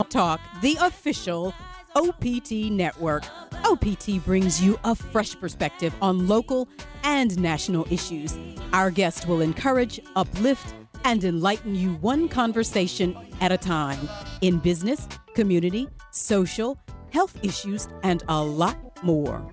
Talk, the official OPT network. OPT brings you a fresh perspective on local and national issues. Our guests will encourage, uplift, and enlighten you one conversation at a time in business, community, social, health issues, and a lot more.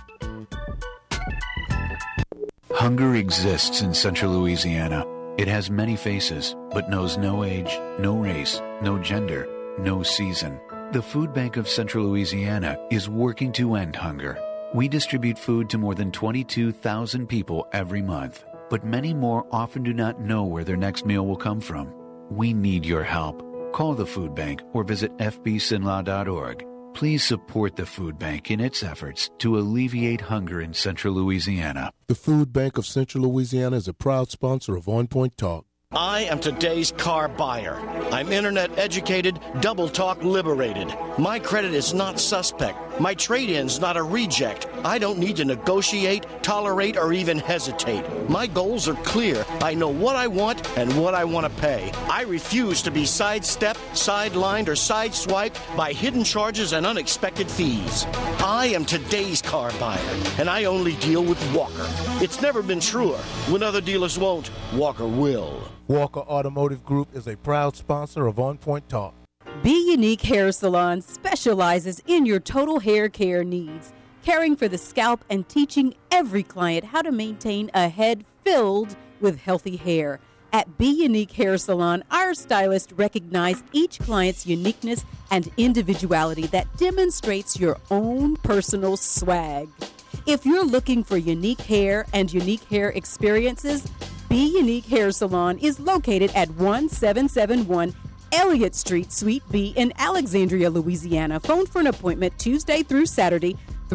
Hunger exists in central Louisiana. It has many faces, but knows no age, no race, no gender, no season. The Food Bank of Central Louisiana is working to end hunger. We distribute food to more than 22,000 people every month, but many more often do not know where their next meal will come from. We need your help. Call the Food Bank or visit fbsinlaw.org. Please support the Food Bank in its efforts to alleviate hunger in Central Louisiana. The Food Bank of Central Louisiana is a proud sponsor of On Point Talk. I am today's car buyer. I'm internet educated, double talk liberated. My credit is not suspect. My trade-in's not a reject. I don't need to negotiate, tolerate, or even hesitate. My goals are clear. I know what I want and what I want to pay. I refuse to be sidestepped, sidelined, or sideswiped by hidden charges and unexpected fees. I am today's car buyer, and I only deal with Walker. It's never been truer. When other dealers won't, Walker will. Walker Automotive Group is a proud sponsor of On Point Talk. Be Unique Hair Salon specializes in your total hair care needs, caring for the scalp and teaching every client how to maintain a head filled with healthy hair. At Be Unique Hair Salon, our stylists recognize each client's uniqueness and individuality that demonstrates your own personal swag. If you're looking for unique hair and unique hair experiences, Be Unique Hair Salon is located at 1771 Elliott Street, Suite B in Alexandria, Louisiana. Phone for an appointment Tuesday through Saturday,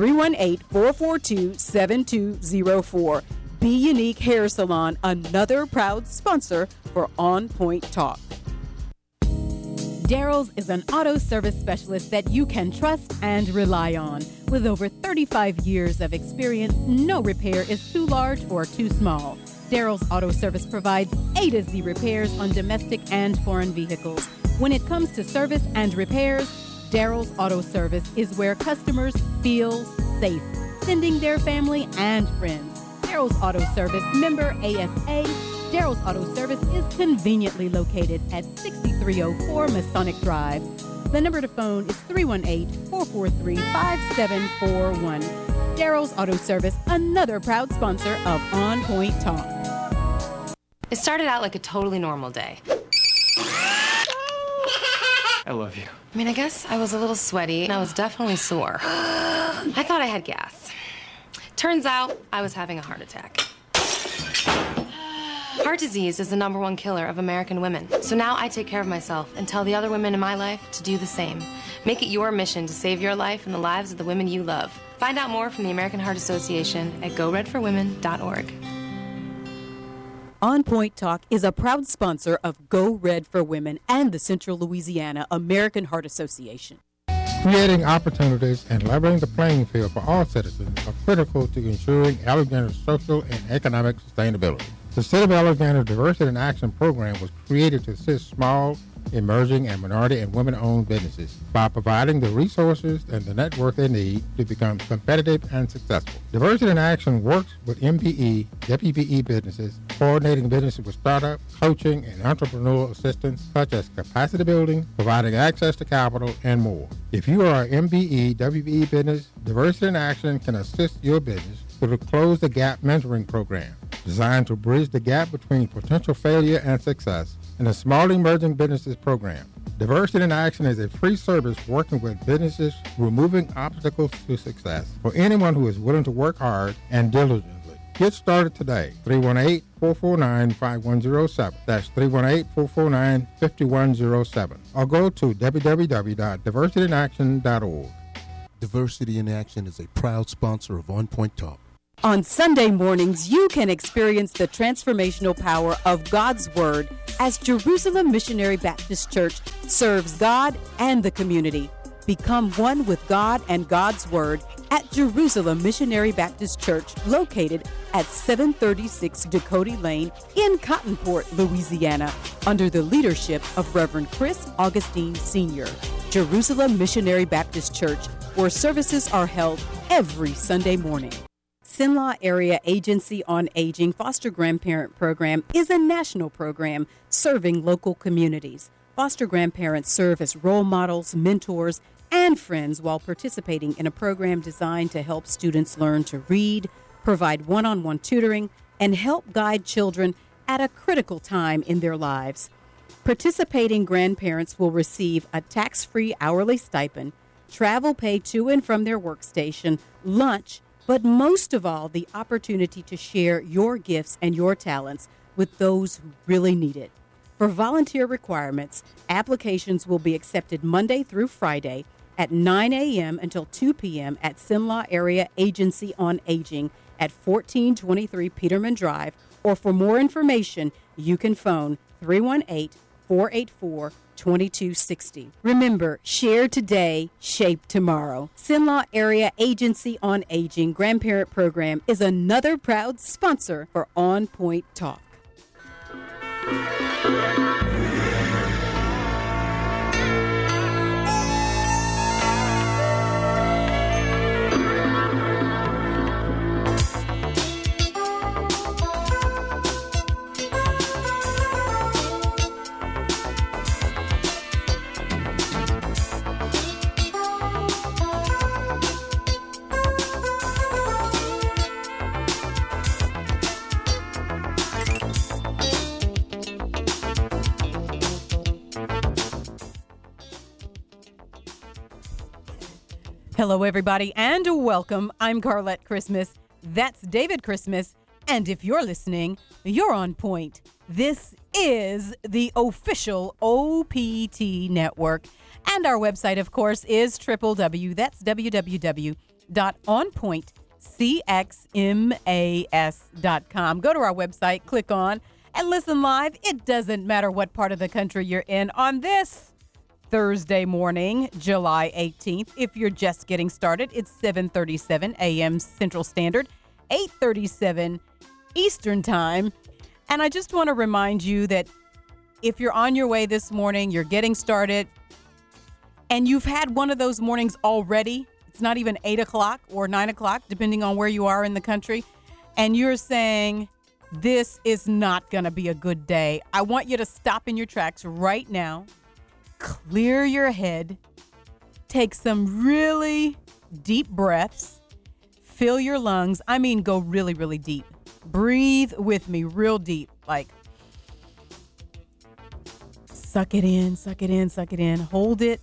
318-442-7204. Be Unique Hair Salon, another proud sponsor for On Point Talk. Daryl's is an auto service specialist that you can trust and rely on. With over 35 years of experience, no repair is too large or too small. Daryl's Auto Service provides A to Z repairs on domestic and foreign vehicles. When it comes to service and repairs, Daryl's Auto Service is where customers feel safe, sending their family and friends. Daryl's Auto Service, member ASA. Daryl's Auto Service is conveniently located at 6304 Masonic Drive. The number to phone is 318-443-5741. Daryl's Auto Service, another proud sponsor of On Point Talk. It started out like a totally normal day. I love you. I mean, I guess I was a little sweaty and I was definitely sore. I thought I had gas. Turns out I was having a heart attack. Heart disease is the #1 killer of American women. So now I take care of myself and tell the other women in my life to do the same. Make it your mission to save your life and the lives of the women you love. Find out more from the American Heart Association at goredforwomen.org. On Point Talk is a proud sponsor of Go Red for Women and the Central Louisiana American Heart Association. Creating opportunities and leveling the playing field for all citizens are critical to ensuring Alexander's social and economic sustainability. The City of Alexander Diversity in Action program was created to assist small, emerging, and minority and women-owned businesses by providing the resources and the network they need to become competitive and successful. Diversity in Action works with MBE, WBE businesses, coordinating businesses with startup, coaching, and entrepreneurial assistance such as capacity building, providing access to capital, and more. If you are an MBE, WBE business, Diversity in Action can assist your business through the Close the Gap mentoring program, designed to bridge the gap between potential failure and success, and the Small Emerging Businesses Program. Diversity in Action is a free service working with businesses removing obstacles to success for anyone who is willing to work hard and diligently. Get started today, 318-449-5107. That's 318-449-5107. Or go to www.diversityinaction.org. Diversity in Action is a proud sponsor of On Point Talk. On Sunday mornings, you can experience the transformational power of God's Word as Jerusalem Missionary Baptist Church serves God and the community. Become one with God and God's Word at Jerusalem Missionary Baptist Church, located at 736 Dakota Lane in Cottonport, Louisiana, under the leadership of Reverend Chris Augustine Sr. Jerusalem Missionary Baptist Church, where services are held every Sunday morning. Cenla Area Agency on Aging Foster Grandparent Program is a national program serving local communities. Foster grandparents serve as role models, mentors, and friends while participating in a program designed to help students learn to read, provide one-on-one tutoring, and help guide children at a critical time in their lives. Participating grandparents will receive a tax-free hourly stipend, travel pay to and from their workstation, lunch, but most of all, the opportunity to share your gifts and your talents with those who really need it. For volunteer requirements, applications will be accepted Monday through Friday at 9 a.m. until 2 p.m. at Cenla Area Agency on Aging at 1423 Peterman Drive, or for more information, you can phone 318-484-2260. Remember, share today, shape tomorrow. Cenla Area Agency on Aging Grandparent Program is another proud sponsor for On Point Talk. Hello, everybody, and welcome. I'm Carlette Christmas. That's David Christmas. And if you're listening, you're on point. This is the official OPT network. And our website, of course, is www.onpointcxmas.com. Go to our website, click on, and listen live. It doesn't matter what part of the country you're in on this Thursday morning, July 18th. If you're just getting started, it's 7:37 a.m. Central Standard, 8:37 Eastern Time. And I just want to remind you that if you're on your way this morning, you're getting started, and you've had one of those mornings already, it's not even 8 o'clock or 9 o'clock, depending on where you are in the country, and you're saying, this is not going to be a good day, I want you to stop in your tracks right now. Clear your head, take some really deep breaths, fill your lungs. I mean, go really, really deep. Breathe with me real deep, like suck it in, suck it in, suck it in, hold it,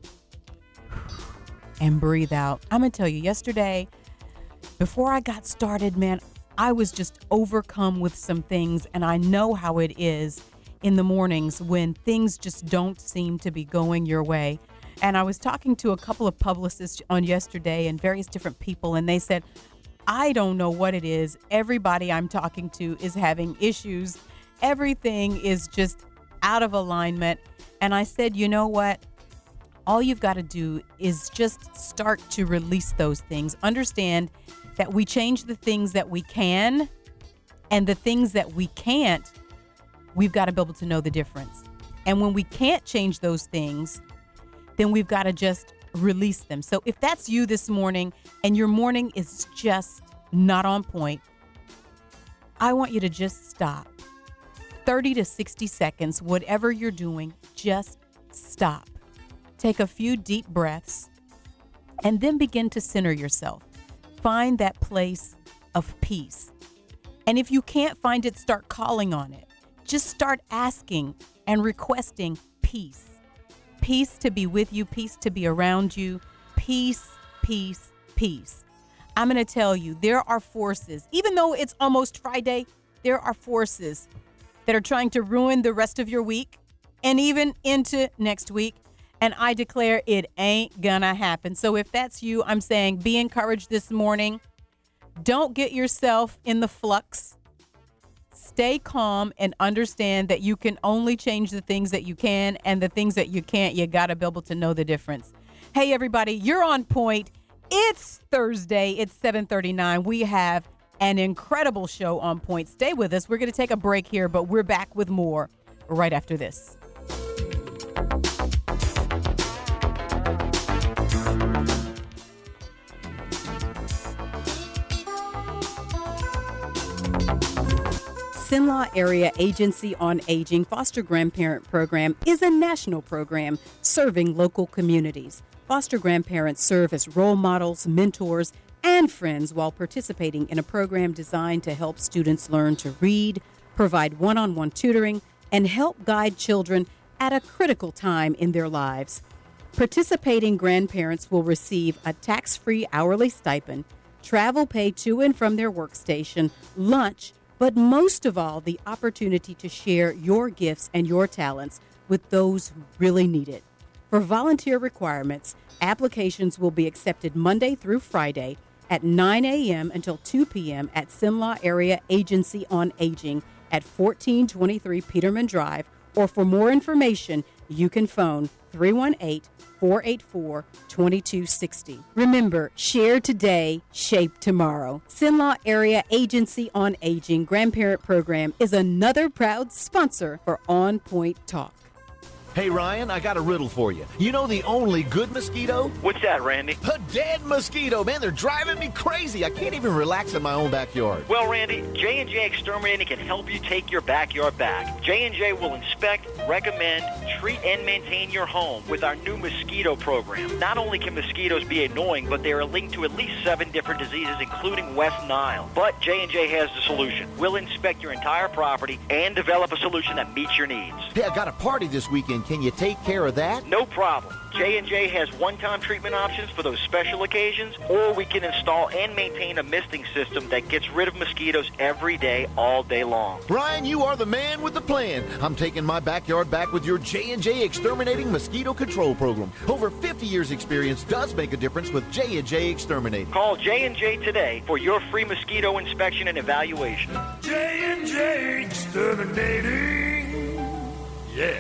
and breathe out. I'm going to tell you, yesterday, before I got started, man, I was just overcome with some things, and I know how it is in the mornings when things just don't seem to be going your way. And I was talking to a couple of publicists on yesterday and various different people, and they said, I don't know what it is. Everybody I'm talking to is having issues. Everything is just out of alignment. And I said, you know what? All you've got to do is just start to release those things. Understand that we change the things that we can, and the things that we can't, we've got to be able to know the difference. And when we can't change those things, then we've got to just release them. So if that's you this morning and your morning is just not on point, I want you to just stop. 30 to 60 seconds, whatever you're doing, just stop. Take a few deep breaths and then begin to center yourself. Find that place of peace. And if you can't find it, start calling on it. Just start asking and requesting peace. Peace to be with you, peace to be around you, peace, peace, peace. I'm going to tell you, there are forces, even though it's almost Friday, there are forces that are trying to ruin the rest of your week and even into next week. And I declare it ain't gonna happen. So if that's you, I'm saying be encouraged this morning. Don't get yourself in the flux. Stay calm and understand that you can only change the things that you can, and the things that you can't, you got to be able to know the difference. Hey, everybody, you're on point. It's Thursday. It's 7:39. We have an incredible show on point. Stay with us. We're going to take a break here, but we're back with more right after this. Cenla Area Agency on Aging Foster Grandparent Program is a national program serving local communities. Foster grandparents serve as role models, mentors, and friends while participating in a program designed to help students learn to read, provide one-on-one tutoring, and help guide children at a critical time in their lives. Participating grandparents will receive a tax-free hourly stipend, travel paid to and from their workstation, lunch, but most of all, the opportunity to share your gifts and your talents with those who really need it. For volunteer requirements, applications will be accepted Monday through Friday at 9 a.m. until 2 p.m. at Cenla Area Agency on Aging at 1423 Peterman Drive, or for more information, you can phone 318-484-2260. Remember, share today, shape tomorrow. Cenla Area Agency on Aging Grandparent Program is another proud sponsor for On Point Talk. Hey, Ryan, I got a riddle for you. You know the only good mosquito? What's that, Randy? A dead mosquito, man. They're driving me crazy. I can't even relax in my own backyard. Well, Randy, J&J Exterminating can help you take your backyard back. J&J will inspect, recommend, treat, and maintain your home with our new mosquito program. Not only can mosquitoes be annoying, but they are linked to at least 7 different diseases, including West Nile. But J&J has the solution. We'll inspect your entire property and develop a solution that meets your needs. Hey, I got a party this weekend. Can you take care of that? No problem. J&J has one-time treatment options for those special occasions, or we can install and maintain a misting system that gets rid of mosquitoes every day, all day long. Brian, you are the man with the plan. I'm taking my backyard back with your J&J Exterminating Mosquito Control Program. Over 50 years experience does make a difference with J&J Exterminating. Call J&J today for your free mosquito inspection and evaluation. J&J Exterminating. Yeah.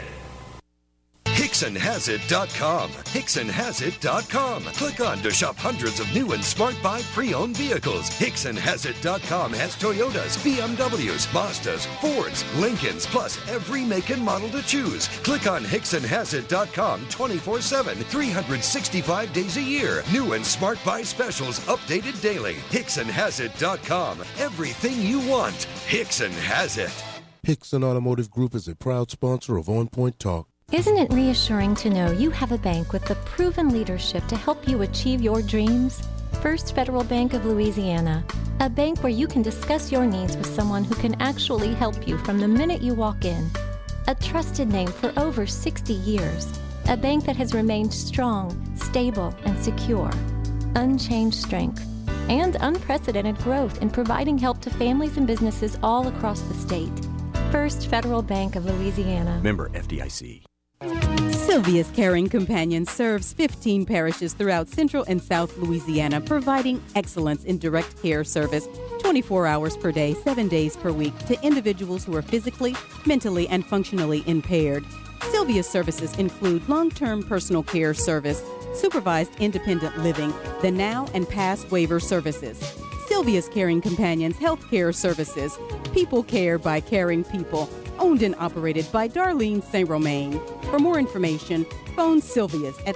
HicksonHasIt.com. HicksonHasIt.com. Click on to shop hundreds of new and smart buy pre-owned vehicles. HicksonHasIt.com has Toyotas, BMWs, Mazdas, Fords, Lincolns, plus every make and model to choose. Click on HicksonHasIt.com 24/7, 365 days a year. New and smart buy specials updated daily. HicksonHasIt.com. Everything you want. Hickson has it. Hickson Automotive Group is a proud sponsor of On Point Talk. Isn't it reassuring to know you have a bank with the proven leadership to help you achieve your dreams? First Federal Bank of Louisiana, a bank where you can discuss your needs with someone who can actually help you from the minute you walk in. A trusted name for over 60 years, a bank that has remained strong, stable, and secure. Unchanged strength and unprecedented growth in providing help to families and businesses all across the state. First Federal Bank of Louisiana. Member FDIC. Sylvia's Caring Companion serves 15 parishes throughout Central and South Louisiana, providing excellence in direct care service 24 hours per day, 7 days per week to individuals who are physically, mentally, and functionally impaired. Sylvia's services include long-term personal care service, supervised independent living, the now and past waiver services. Sylvia's Caring Companions Healthcare Services, people care by caring people, owned and operated by Darlene St. Romain. For more information, phone Sylvia's at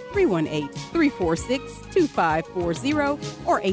318-346-2540 or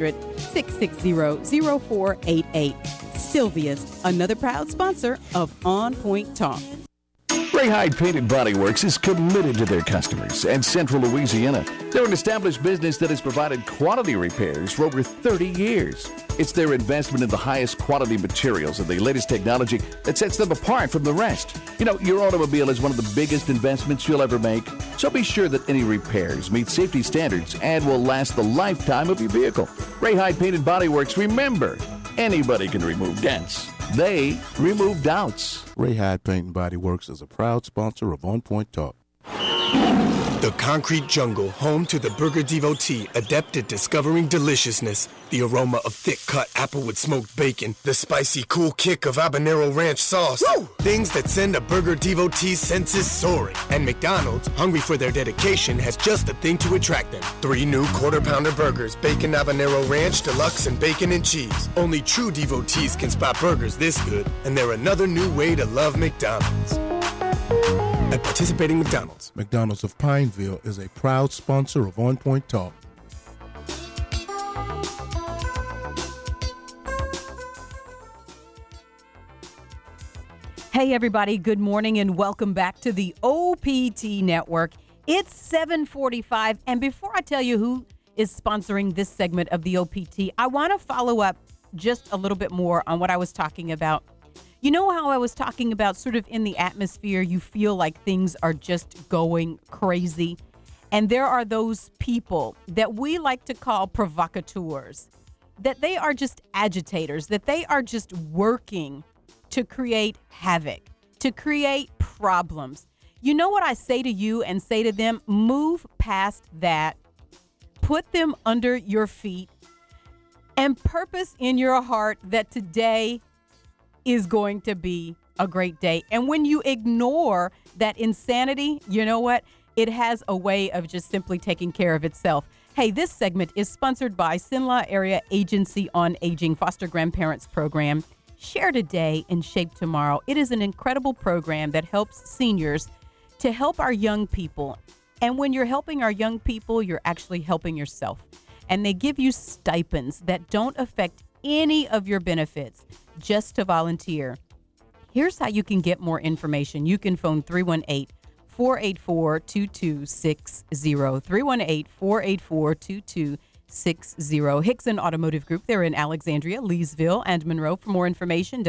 800-660-0488. Sylvia's, another proud sponsor of On Point Talk. Ray Hyde Paint and Body Works is committed to their customers and Central Louisiana. They're an established business that has provided quality repairs for over 30 years. It's their investment in the highest quality materials and the latest technology that sets them apart from the rest. You know, your automobile is one of the biggest investments you'll ever make, so be sure that any repairs meet safety standards and will last the lifetime of your vehicle. Ray Hyde Paint and Body Works, remember, anybody can remove dents. They remove doubts. Ray Hyde Paint and Body Works is a proud sponsor of On Point Talk. The concrete jungle, home to the burger devotee, adept at discovering deliciousness. The aroma of thick-cut applewood smoked bacon, the spicy cool kick of habanero ranch sauce. Woo! Things that send a burger devotee's senses soaring. And McDonald's, hungry for their dedication, has just the thing to attract them. 3 new quarter-pounder burgers, bacon habanero ranch, deluxe, and bacon and cheese. Only true devotees can spot burgers this good, and they're another new way to love McDonald's. At participating McDonald's. McDonald's of Pineville is a proud sponsor of On Point Talk. Hey, everybody. Good morning and welcome back to the OPT Network. It's 7:45. And before I tell you who is sponsoring this segment of the OPT, I want to follow up just a little bit more on what I was talking about. You know how I was talking about sort of in the atmosphere, you feel like things are just going crazy. And there are those people that we like to call provocateurs, that they are just agitators, that they are just working to create havoc, to create problems. You know what I say to you and say to them? Move past that, put them under your feet, and purpose in your heart that today is going to be a great day. And when you ignore that insanity, you know what? It has a way of just simply taking care of itself. Hey, this segment is sponsored by Sinla Area Agency on Aging Foster Grandparents Program. Share today and shape tomorrow. It is an incredible program that helps seniors to help our young people. And when you're helping our young people, you're actually helping yourself. And they give you stipends that don't affect any of your benefits, just to volunteer. Here's how you can get more information. You can phone 318-484-2260, 318-484-2260. Hickson Automotive Group. They're in Alexandria, Leesville, and Monroe. For more information,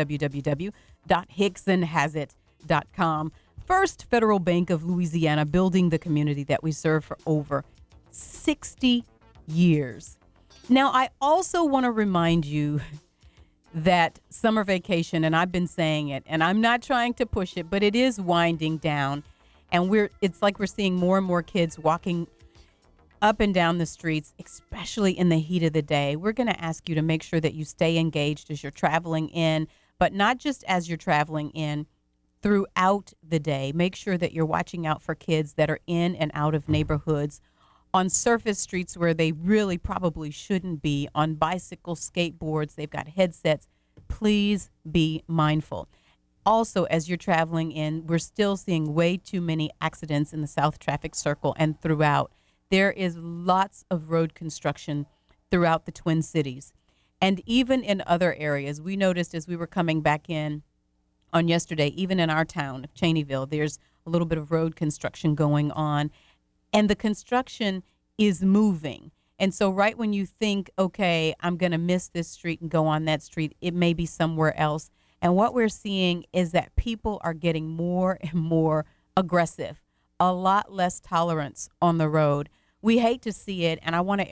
www.hicksonhasit.com. First Federal Bank of Louisiana, building the community that we serve for over 60 years. Now, I also want to remind you that summer vacation, and I've been saying it, and I'm not trying to push it, but it is winding down. And it's like we're seeing more and more kids walking up and down the streets, especially in the heat of the day. We're going to ask you to make sure that you stay engaged as you're traveling in, but not just as you're traveling in, throughout the day. Make sure that you're watching out for kids that are in and out of neighborhoods, on surface streets where they really probably shouldn't be, on bicycles, skateboards. They've got headsets. Please be mindful. Also, as you're traveling in, we're still seeing way too many accidents in the South Traffic Circle and throughout. There is lots of road construction throughout the Twin Cities. And even in other areas, we noticed as we were coming back in on yesterday, even in our town of Cheneyville, there's a little bit of road construction going on. And the construction is moving. And so right when you think, okay, I'm going to miss this street and go on that street, it may be somewhere else. And what we're seeing is that people are getting more and more aggressive, a lot less tolerance on the road. We hate to see it, and I'm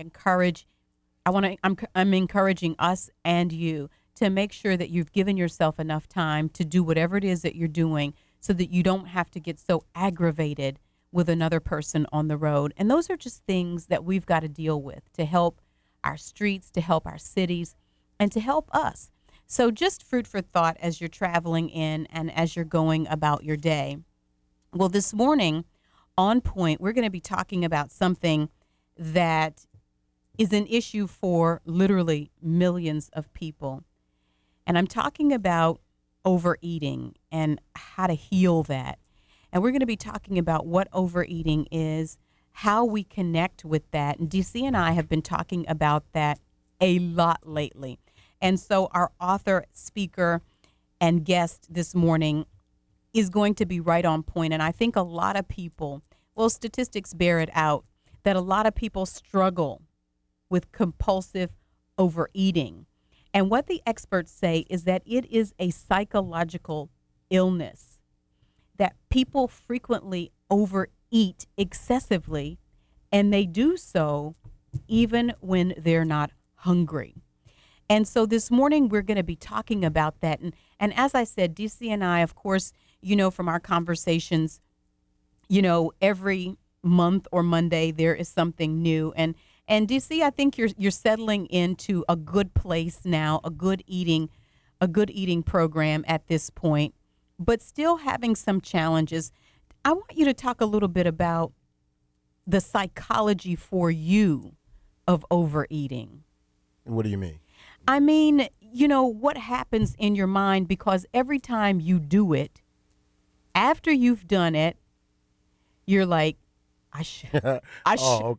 encouraging us and you to make sure that you've given yourself enough time to do whatever it is that you're doing so that you don't have to get so aggravated with another person on the road. And those are just things that we've got to deal with to help our streets, to help our cities, and to help us. So just food for thought as you're traveling in and as you're going about your day. Well, this morning on Point, we're going to be talking about something that is an issue for literally millions of people. And I'm talking about overeating and how to heal that. And we're going to be talking about what overeating is, how we connect with that. And DC and I have been talking about that a lot lately. And so our author, speaker, and guest this morning is going to be right on point. And I think a lot of people, well, statistics bear it out, that a lot of people struggle with compulsive overeating. And what the experts say is that it is a psychological illness, that people frequently overeat excessively, and they do so even when they're not hungry. And so this morning we're going to be talking about that. And as I said, DC and I, of course, you know, from our conversations, you know, every month or Monday there is something new. And DC, I think you're settling into a good place now, a good eating program at this point, but still having some challenges. I want you to talk a little bit about the psychology for you of overeating. What do you mean? I mean, you know, what happens in your mind, because every time you do it, after you've done it, you're like, I shouldn't have. Oh,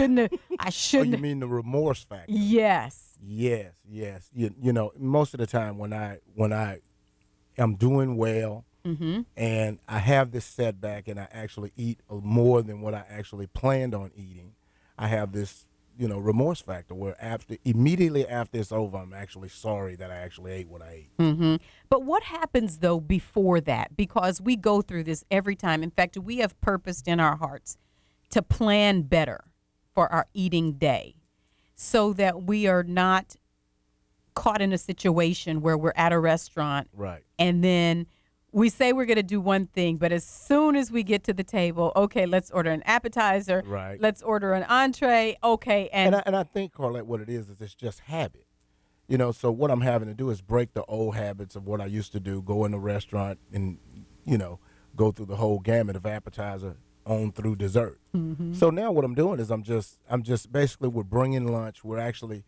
you mean the remorse factor? Yes. Yes. You know, most of the time when I am doing well and I have this setback, and I actually eat more than what I actually planned on eating, I have this, remorse factor where immediately after it's over, I'm actually sorry that I actually ate what I ate. But what happens, though, before that? Because we go through this every time. In fact, we have purposed in our hearts to plan better for our eating day so that we are not caught in a situation where we're at a restaurant. Right. And then we say we're going to do one thing, but as soon as we get to the table, okay, let's order an appetizer. Right. Let's order an entree. Okay. And I think, Carlette, what it is it's just habit. So what I'm having to do is break the old habits of what I used to do, go in a restaurant and, go through the whole gamut of appetizer on through dessert. So now what I'm doing is I'm just basically we're bringing lunch. We're actually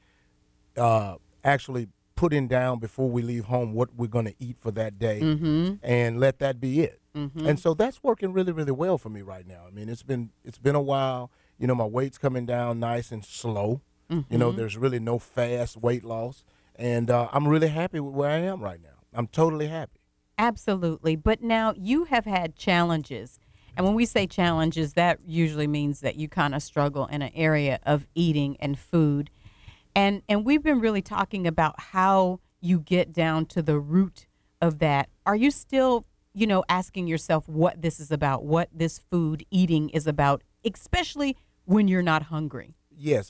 putting down before we leave home what we're going to eat for that day and let that be it. And so that's working really, really well for me right now. I mean, it's been a while. My weight's coming down nice and slow. There's really no fast weight loss. And I'm really happy with where I am right now. I'm totally happy. Absolutely. But now you have had challenges. And when we say challenges, that usually means that you kind of struggle in an area of eating and food. And we've been really talking about how you get down to the root of that. Are you still, asking yourself what this is about, what this food eating is about, especially when you're not hungry? Yes,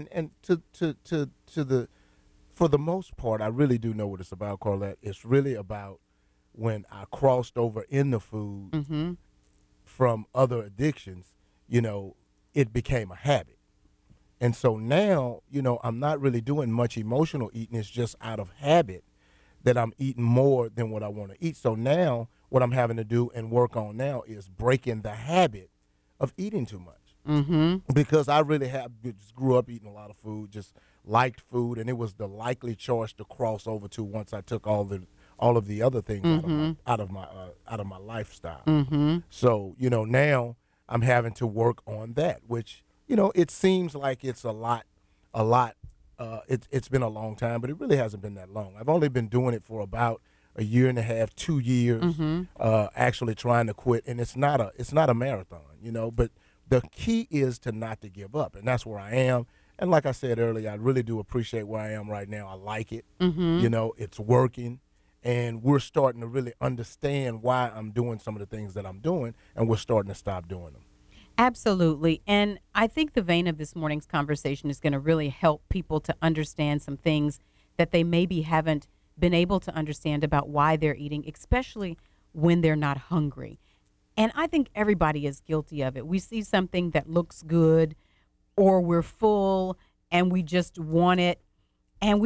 for the most part, I really do know what it's about, Carlette. It's really about when I crossed over in the food from other addictions, it became a habit. And so now, I'm not really doing much emotional eating. It's just out of habit that I'm eating more than what I want to eat. So now what I'm having to do and work on now is breaking the habit of eating too much. Because I really just grew up eating a lot of food, just liked food, and it was the likely choice to cross over to once I took all of the other things out of my lifestyle. So, now I'm having to work on that, which it seems like it's a lot. It's been a long time, but it really hasn't been that long. I've only been doing it for about a year and a half, 2 years, actually trying to quit. And it's not a marathon, but the key is not to give up. And that's where I am. And like I said earlier, I really do appreciate where I am right now. I like it. It's working. And we're starting to really understand why I'm doing some of the things that I'm doing, and we're starting to stop doing them. Absolutely. And I think the vein of this morning's conversation is going to really help people to understand some things that they maybe haven't been able to understand about why they're eating, especially when they're not hungry. And I think everybody is guilty of it. We see something that looks good, or we're full and we just want it. And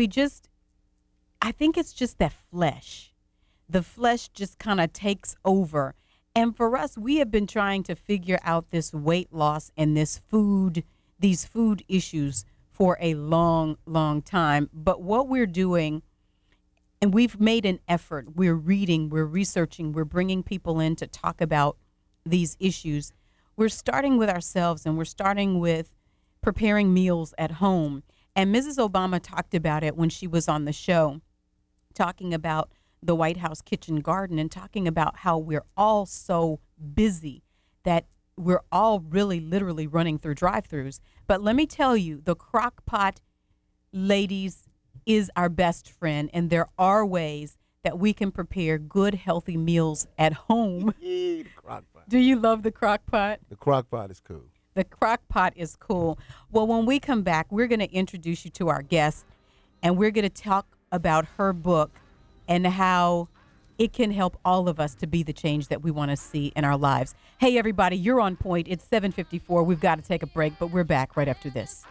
I think it's just that flesh. The flesh just kind of takes over. And for us, we have been trying to figure out this weight loss and these food issues for a long, long time. But what we're doing, and we've made an effort, we're reading, we're researching, we're bringing people in to talk about these issues. We're starting with ourselves, and we're starting with preparing meals at home. And Mrs. Obama talked about it when she was on the show, talking about the White House kitchen garden and talking about how we're all so busy that we're all really literally running through drive-thrus. But let me tell you, the crock pot, ladies, is our best friend, and there are ways that we can prepare good, healthy meals at home. The crock pot. Do you love the crock pot? The crock pot is cool. The crock pot is cool. Well, when we come back, we're going to introduce you to our guest, and we're going to talk about her book and how it can help all of us to be the change that we want to see in our lives. Hey, everybody, you're on point. It's 7:54. We've got to take a break, but we're back right after this.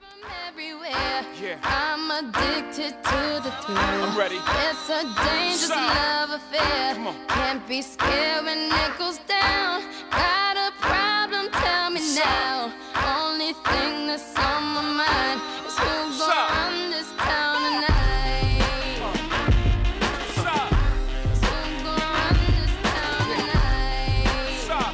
Yeah. I'm addicted to the thrill. I'm ready. It's a dangerous love affair. Can't be scared when it goes down. Got a problem? Tell me now. Only thing that's on my mind is who's gonna run this town tonight. Who's gonna run this town tonight?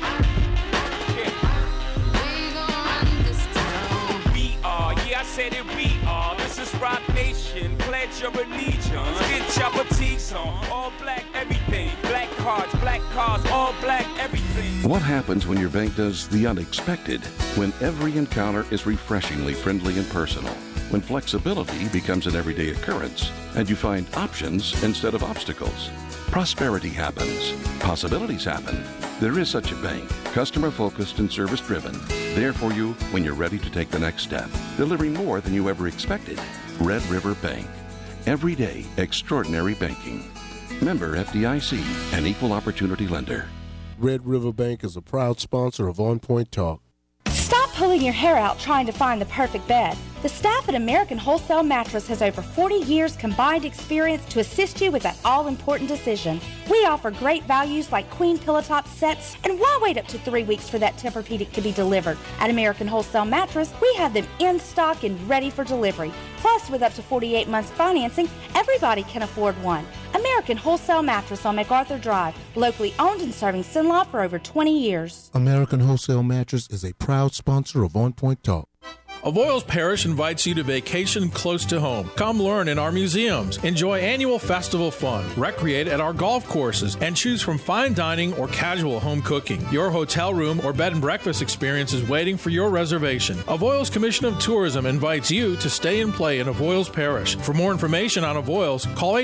We gonna run this town. We are, yeah, I said it. We are. This is Rock Nation. Pledge your allegiance. Get your boutiques on. All black everything. Black cards, black cars, all black, everything. What happens when your bank does the unexpected? When every encounter is refreshingly friendly and personal. When flexibility becomes an everyday occurrence and you find options instead of obstacles. Prosperity happens. Possibilities happen. There is such a bank, customer-focused and service-driven, there for you when you're ready to take the next step, delivering more than you ever expected. Red River Bank. Everyday extraordinary banking. Member FDIC, an equal opportunity lender. Red River Bank is a proud sponsor of On Point Talk. Stop pulling your hair out trying to find the perfect bed. The staff at American Wholesale Mattress has over 40 years combined experience to assist you with that all-important decision. We offer great values like queen pillow top sets, and why wait up to 3 weeks for that Tempur-Pedic to be delivered? At American Wholesale Mattress, we have them in stock and ready for delivery. Plus, with up to 48 months financing, everybody can afford one. American Wholesale Mattress on MacArthur Drive, locally owned and serving Sinlaw for over 20 years. American Wholesale Mattress is a proud sponsor of On Point Talk. Avoyelles Parish invites you to vacation close to home. Come learn in our museums, enjoy annual festival fun, recreate at our golf courses, and choose from fine dining or casual home cooking. Your hotel room or bed and breakfast experience is waiting for your reservation. Avoyelles Commission of Tourism invites you to stay and play in Avoyelles Parish. For more information on Avoyelles, call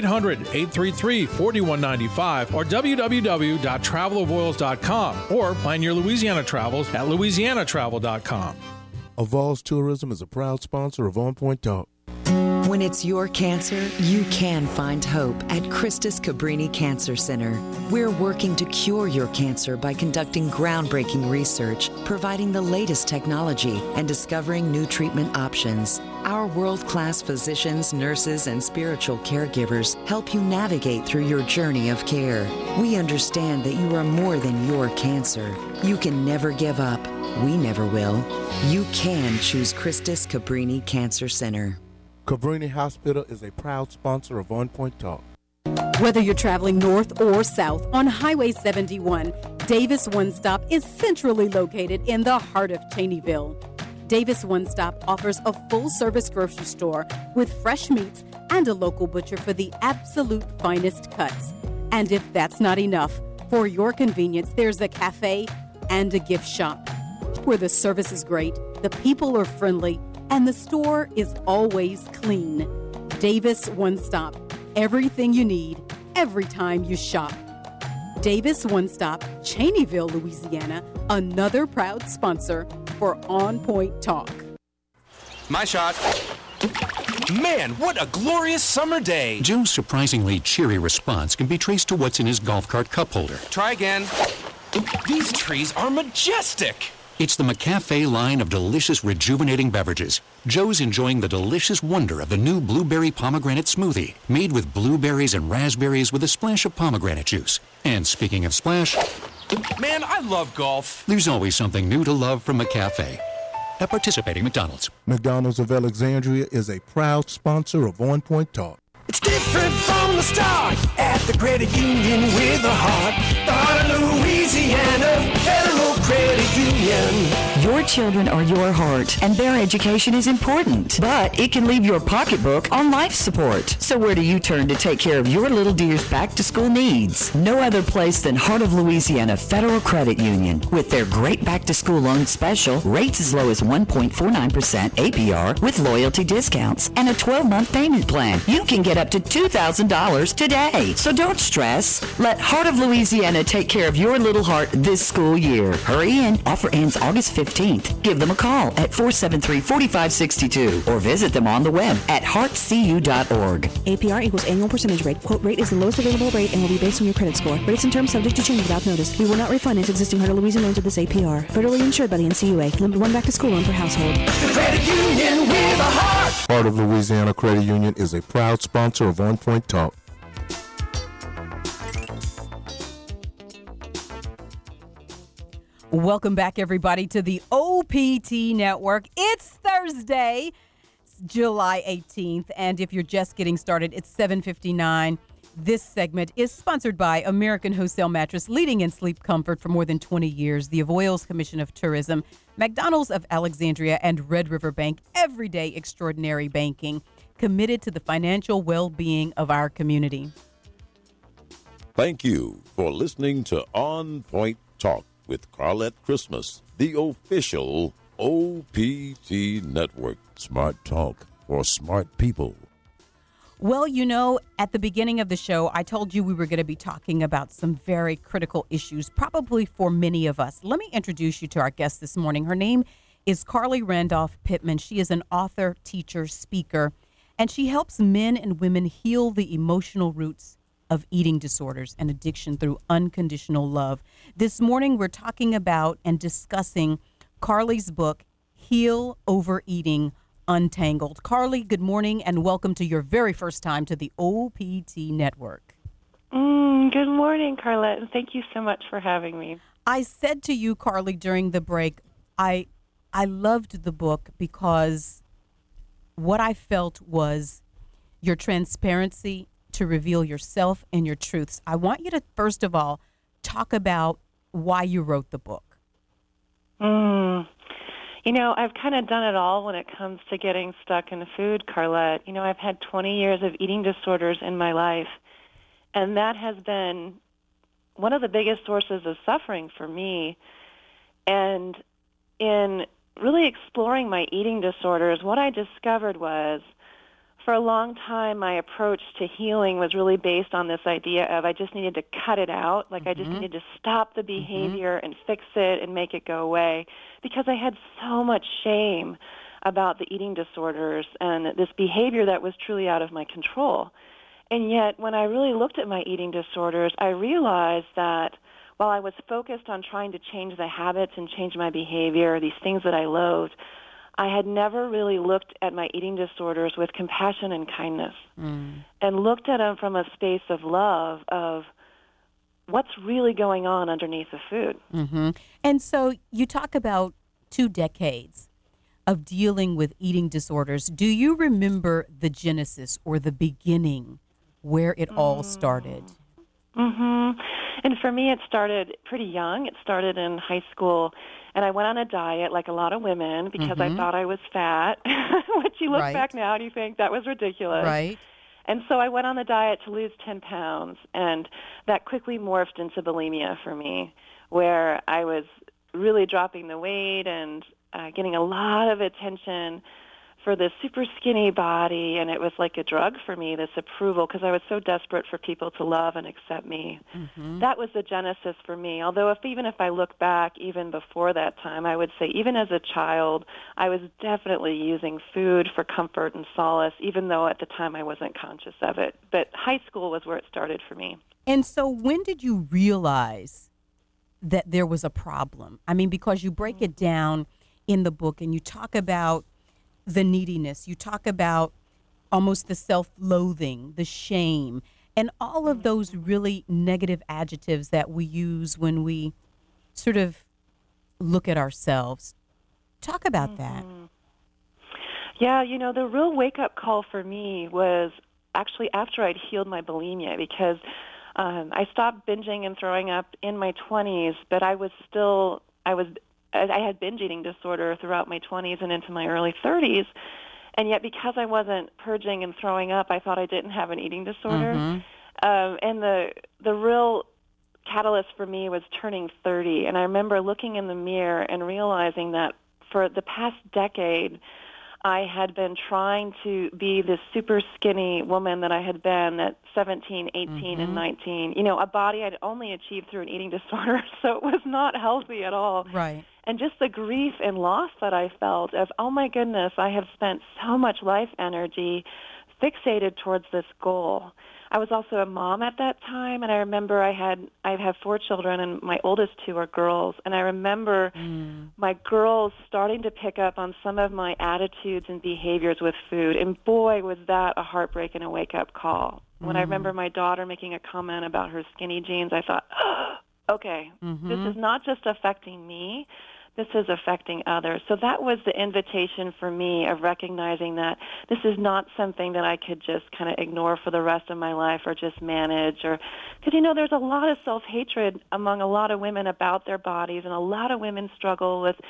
800-833-4195 or www.travelavoyelles.com or plan your Louisiana travels at louisianatravel.com. Avoyelles Tourism is a proud sponsor of On Point Talk. When it's your cancer, you can find hope at Christus Cabrini Cancer Center. We're working to cure your cancer by conducting groundbreaking research, providing the latest technology, and discovering new treatment options. Our world-class physicians, nurses, and spiritual caregivers help you navigate through your journey of care. We understand that you are more than your cancer. You can never give up. We never will. You can choose Christus Cabrini Cancer Center. Cabrini Hospital is a proud sponsor of On Point Talk. Whether you're traveling north or south on Highway 71, Davis One Stop is centrally located in the heart of Cheneyville. Davis One Stop offers a full-service grocery store with fresh meats and a local butcher for the absolute finest cuts. And if that's not enough, for your convenience, there's a cafe and a gift shop where the service is great, the people are friendly, and the store is always clean. Davis One Stop. Everything you need, every time you shop. Davis One Stop, Cheneyville, Louisiana, another proud sponsor for On Point Talk. My shot. Man, what a glorious summer day. Joe's surprisingly cheery response can be traced to what's in his golf cart cup holder. Try again. These trees are majestic. It's the McCafe line of delicious, rejuvenating beverages. Joe's enjoying the delicious wonder of the new blueberry pomegranate smoothie, made with blueberries and raspberries with a splash of pomegranate juice. And speaking of splash, man, I love golf. There's always something new to love from McCafe. At participating McDonald's. McDonald's of Alexandria is a proud sponsor of On Point Talk. It's different from the start at the credit union with a heart. The heart of Louisiana Federal Credit Union. Your children are your heart, and their education is important, but it can leave your pocketbook on life support. So where do you turn to take care of your little dear's back-to-school needs? No other place than Heart of Louisiana Federal Credit Union. With their great back-to-school loan special, rates as low as 1.49% APR with loyalty discounts, and a 12-month payment plan. You can get up to $2,000 today. So don't stress. Let Heart of Louisiana take care of your little heart this school year. Hurry in. Offer ends August 15th. Give them a call at 473-4562 or visit them on the web at heartcu.org. APR equals annual percentage rate. Quote rate is the lowest available rate and will be based on your credit score. Rates and terms subject to change without notice. We will not refinance existing Heart of Louisiana loans at this APR. Federally insured by the NCUA. Limit one back-to-school loan per household. The Credit Union with a heart. Heart of Louisiana Credit Union is a proud sponsor of On Point Talk. Welcome back, everybody, to the OPT Network. It's Thursday, July 18th, and if you're just getting started, it's 7:59. This segment is sponsored by American Wholesale Mattress, leading in sleep comfort for more than 20 years, the Avoyelles Commission of Tourism, McDonald's of Alexandria, and Red River Bank, everyday extraordinary banking, committed to the financial well-being of our community. Thank you for listening to On Point Talk with Carlette Christmas, the official OPT network. Smart talk for smart people. Well, you know, at the beginning of the show, I told you we were going to be talking about some very critical issues, probably for many of us. Let me introduce you to our guest this morning. Her name is Carly Randolph Pittman. She is an author, teacher, speaker, and she helps men and women heal the emotional roots of eating disorders and addiction through unconditional love. This morning, we're talking about and discussing Carly's book, Heal Overeating Untangled. Carly, good morning and welcome to your very first time to the OPT network. Good morning, Carlette, and thank you so much for having me. I said to you, Carly, during the break, I loved the book because what I felt was your transparency to reveal yourself and your truths. I want you to, first of all, talk about why you wrote the book. You know, I've kind of done it all when it comes to getting stuck in food, Carlette. You know, I've had 20 years of eating disorders in my life, and that has been one of the biggest sources of suffering for me. And in really exploring my eating disorders, what I discovered was, for a long time, my approach to healing was really based on this idea of I just needed to cut it out, like I just needed to stop the behavior and fix it and make it go away, because I had so much shame about the eating disorders and this behavior that was truly out of my control. And yet, when I really looked at my eating disorders, I realized that while I was focused on trying to change the habits and change my behavior, these things that I loathed, I had never really looked at my eating disorders with compassion and kindness and looked at them from a space of love, of what's really going on underneath the food. And so you talk about 2 decades of dealing with eating disorders. Do you remember the genesis or the beginning where it all started? And for me, it started pretty young. It started in high school. And I went on a diet like a lot of women because I thought I was fat, which you look back now and you think that was ridiculous. Right. And so I went on the diet to lose 10 pounds, and that quickly morphed into bulimia for me, where I was really dropping the weight and getting a lot of attention for this super skinny body, and it was like a drug for me, this approval, because I was so desperate for people to love and accept me. That was the genesis for me, although even if I look back even before that time, I would say even as a child, I was definitely using food for comfort and solace, even though at the time I wasn't conscious of it. But high school was where it started for me. And so when did you realize that there was a problem? I mean, because you break it down in the book and you talk about the neediness, you talk about almost the self-loathing, the shame, and all of those really negative adjectives that we use when we sort of look at ourselves. Talk about that. Yeah, you know, the real wake-up call for me was actually after I'd healed my bulimia, because I stopped binging and throwing up in my 20s, but I had binge eating disorder throughout my 20s and into my early 30s. And yet because I wasn't purging and throwing up, I thought I didn't have an eating disorder. And the real catalyst for me was turning 30. And I remember looking in the mirror and realizing that for the past decade, I had been trying to be this super skinny woman that I had been at 17, 18, and 19. You know, a body I'd only achieved through an eating disorder, so it was not healthy at all. Right. And just the grief and loss that I felt of, oh my goodness, I have spent so much life energy fixated towards this goal. I was also a mom at that time, and I remember I have 4 children, and my oldest 2 are girls. And I remember my girls starting to pick up on some of my attitudes and behaviors with food. And boy, was that a heartbreak and a wake-up call. When I remember my daughter making a comment about her skinny jeans, I thought, oh, okay, this is not just affecting me. This is affecting others. So that was the invitation for me of recognizing that this is not something that I could just kind of ignore for the rest of my life or just manage. Because, you know, there's a lot of self-hatred among a lot of women about their bodies, and a lot of women struggle with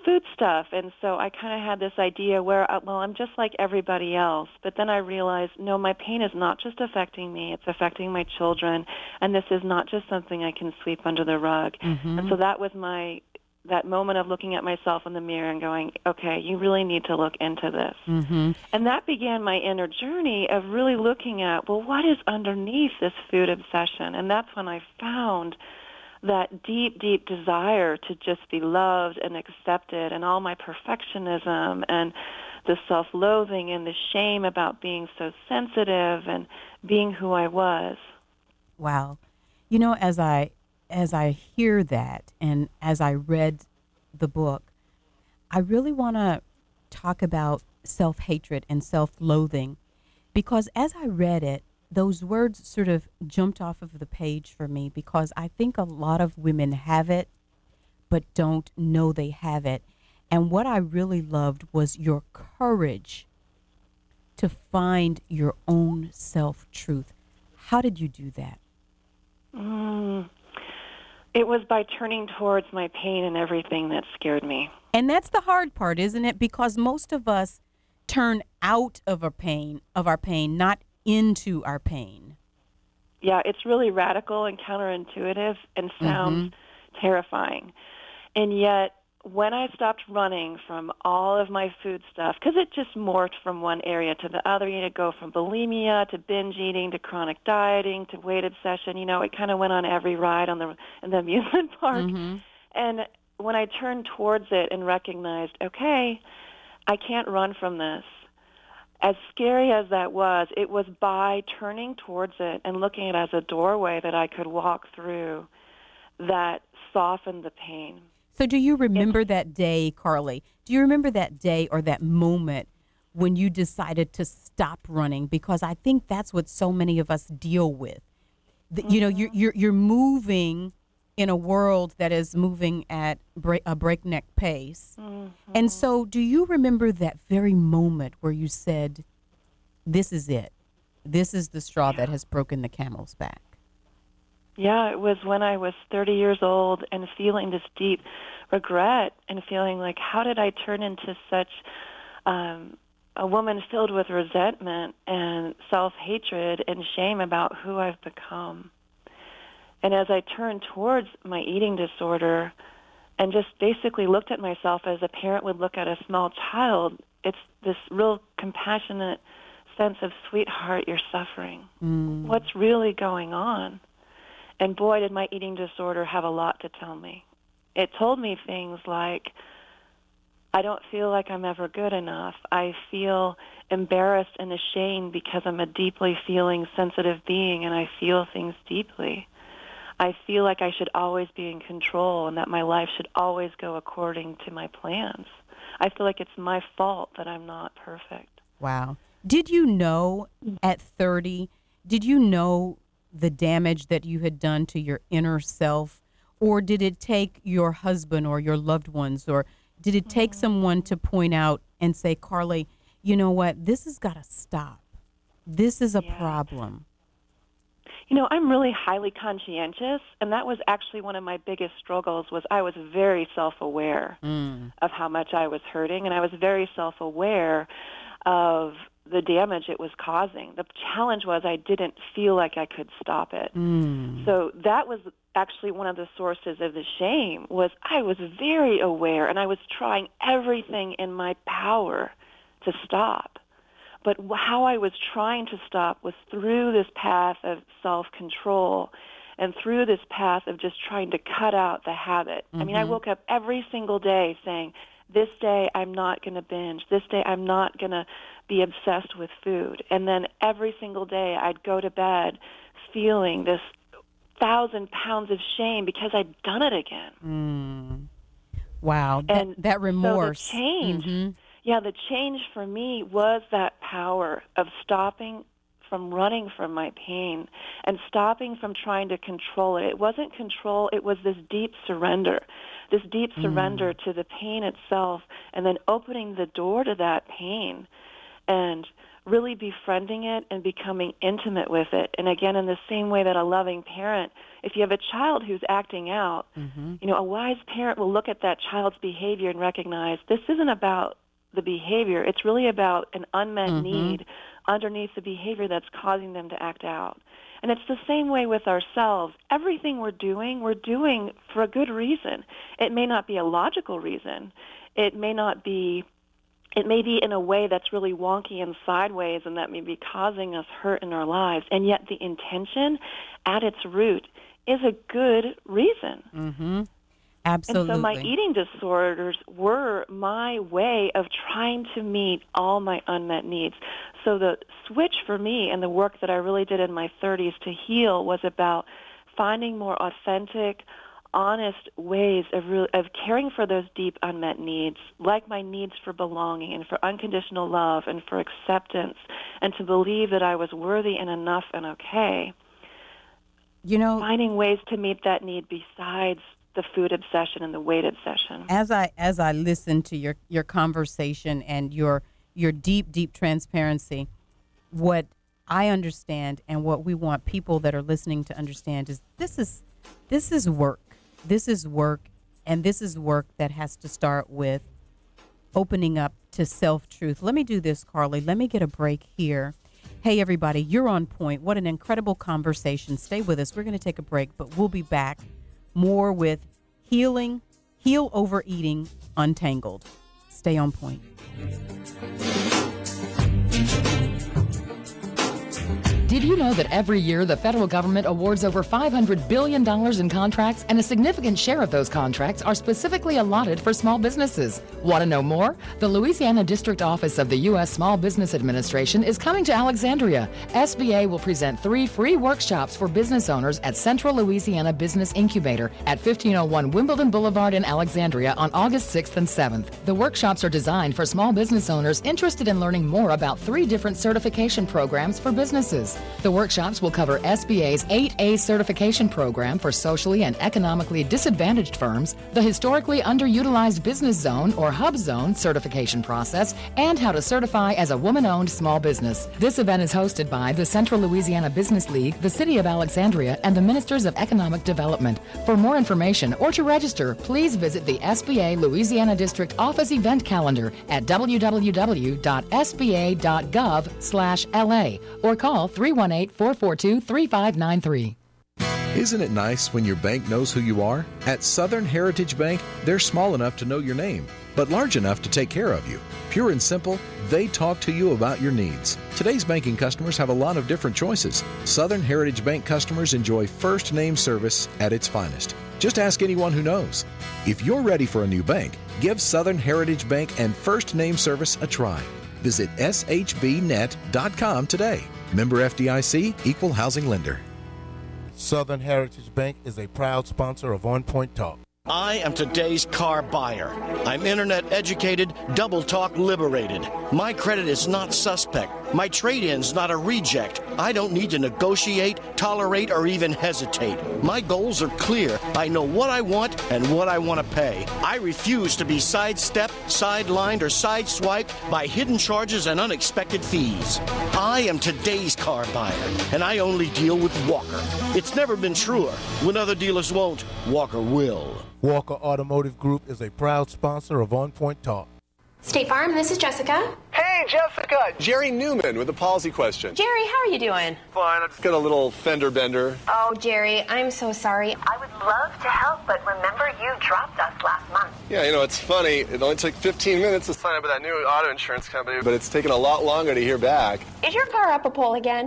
food stuff. And so I kind of had this idea where, well, I'm just like everybody else. But then I realized, no, my pain is not just affecting me. It's affecting my children. And this is not just something I can sweep under the rug. Mm-hmm. And so that was that moment of looking at myself in the mirror and going, okay, you really need to look into this. Mm-hmm. And that began my inner journey of really looking at, well, what is underneath this food obsession? And that's when I found that deep, deep desire to just be loved and accepted, and all my perfectionism and the self-loathing and the shame about being so sensitive and being who I was. Wow. You know, as I hear that and as I read the book, I really want to talk about self-hatred and self-loathing, because as I read it, those words sort of jumped off of the page for me, because I think a lot of women have it but don't know they have it. And what I really loved was your courage to find your own self-truth. How did you do that? It was by turning towards my pain and everything that scared me. And that's the hard part, isn't it? Because most of us turn out of our pain, not into our pain. Yeah, it's really radical and counterintuitive and sounds terrifying. And yet, when I stopped running from all of my food stuff, because it just morphed from one area to the other, you go from bulimia to binge eating to chronic dieting to weight obsession. You know, it kind of went on every ride in the amusement park. And when I turned towards it and recognized, okay, I can't run from this, as scary as that was, it was by turning towards it and looking at it as a doorway that I could walk through that softened the pain. So do you remember that day, Carly? Do you remember that day or that moment when you decided to stop running? Because I think that's what so many of us deal with. You know, you're moving in a world that is moving at a breakneck pace. And so do you remember that very moment where you said, this is it? This is the straw that has broken the camel's back? Yeah, it was when I was 30 years old and feeling this deep regret and feeling like, how did I turn into such a woman filled with resentment and self-hatred and shame about who I've become? And as I turned towards my eating disorder and just basically looked at myself as a parent would look at a small child, it's this real compassionate sense of, sweetheart, you're suffering. What's really going on? And boy, did my eating disorder have a lot to tell me. It told me things like, I don't feel like I'm ever good enough. I feel embarrassed and ashamed because I'm a deeply feeling, sensitive being, and I feel things deeply. I feel like I should always be in control and that my life should always go according to my plans. I feel like it's my fault that I'm not perfect. Wow. Did you know at 30, did you know the damage that you had done to your inner self? Or did it take your husband or your loved ones, or did it take someone to point out and say, Carly, you know what, this has got to stop. This is a problem. You know, I'm really highly conscientious, and that was actually one of my biggest struggles. Was I was very self-aware of how much I was hurting, and I was very self-aware of the damage it was causing. The challenge was I didn't feel like I could stop it. So that was actually one of the sources of the shame. Was I was very aware, and I was trying everything in my power to stop. But how I was trying to stop was through this path of self-control and through this path of just trying to cut out the habit. I mean, I woke up every single day saying, this day I'm not going to binge. This day I'm not going to be obsessed with food. And then every single day I'd go to bed feeling this 1,000 pounds of shame because I'd done it again. Wow. And that remorse. So the change, yeah, the change for me was that power of stopping from running from my pain and stopping from trying to control it. It wasn't control, it was this deep surrender to the pain itself, and then opening the door to that pain and really befriending it and becoming intimate with it. And again, in the same way that a loving parent, if you have a child who's acting out, a wise parent will look at that child's behavior and recognize this isn't about the behavior. It's really about an unmet need underneath the behavior that's causing them to act out. And it's the same way with ourselves. Everything we're doing for a good reason. It may not be a logical reason. It may be in a way that's really wonky and sideways, and that may be causing us hurt in our lives. And yet the intention at its root is a good reason. Absolutely. And so my eating disorders were my way of trying to meet all my unmet needs. So the switch for me and the work that I really did in my 30s to heal was about finding more authentic, honest ways of caring for those deep unmet needs, like my needs for belonging and for unconditional love and for acceptance, and to believe that I was worthy and enough and okay. Finding ways to meet that need besides the food obsession and the weight obsession. As I listen to your conversation and your deep transparency, what I understand and what we want people that are listening to understand is this is work. This is work, and this is work that has to start with opening up to self-truth. Let me do this, Carly. Let me get a break here. Hey, everybody, you're on point. What an incredible conversation. Stay with us. We're going to take a break, but we'll be back more with Heal Overeating Untangled. Stay on point. Did you know that every year the federal government awards over $500 billion in contracts, and a significant share of those contracts are specifically allotted for small businesses? Want to know more? The Louisiana District Office of the U.S. Small Business Administration is coming to Alexandria. SBA will present 3 free workshops for business owners at Central Louisiana Business Incubator at 1501 Wimbledon Boulevard in Alexandria on August 6th and 7th. The workshops are designed for small business owners interested in learning more about 3 different certification programs for businesses. The workshops will cover SBA's 8A certification program for socially and economically disadvantaged firms, the historically underutilized business zone or hub zone certification process, and how to certify as a woman-owned small business. This event is hosted by the Central Louisiana Business League, the City of Alexandria, and the Ministers of Economic Development. For more information or to register, please visit the SBA Louisiana District Office event calendar at www.sba.gov/LA or call 318-442-3593. Isn't it nice when your bank knows who you are? At Southern Heritage Bank, they're small enough to know your name, but large enough to take care of you. Pure and simple, they talk to you about your needs. Today's banking customers have a lot of different choices. Southern Heritage Bank customers enjoy first name service at its finest. Just ask anyone who knows. If you're ready for a new bank, give Southern Heritage Bank and first name service a try. Visit shbnet.com today. Member FDIC, Equal Housing Lender. Southern Heritage Bank is a proud sponsor of On Point Talk. I am today's car buyer. I'm internet educated, double talk liberated. My credit is not suspect. My trade-in's not a reject. I don't need to negotiate, tolerate, or even hesitate. My goals are clear. I know what I want and what I want to pay. I refuse to be sidestepped, sidelined, or sideswiped by hidden charges and unexpected fees. I am today's car buyer, and I only deal with Walker. It's never been truer. When other dealers won't, Walker will. Walker Automotive Group is a proud sponsor of On Point Talk. State Farm, this is Jessica. Hey, Jessica! Jerry Newman with a policy question. Jerry, how are you doing? Fine, I just got a little fender bender. Oh, Jerry, I'm so sorry. I would love to help, but remember you dropped us last month. Yeah, it's funny. It only took 15 minutes to sign up with that new auto insurance company, but it's taken a lot longer to hear back. Is your car up a pole again?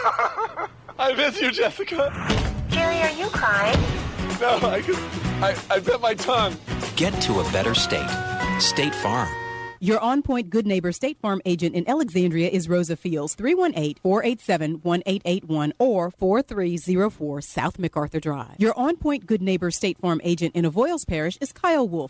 I miss you, Jessica. Jerry, are you crying? No, I bit my tongue. Get to a better state. State Farm. Your On Point Good Neighbor State Farm agent in Alexandria is Rosa Fields, 318-487-1881 or 4304 South MacArthur Drive. Your On Point Good Neighbor State Farm agent in Avoyles Parish is Kyle Wolf,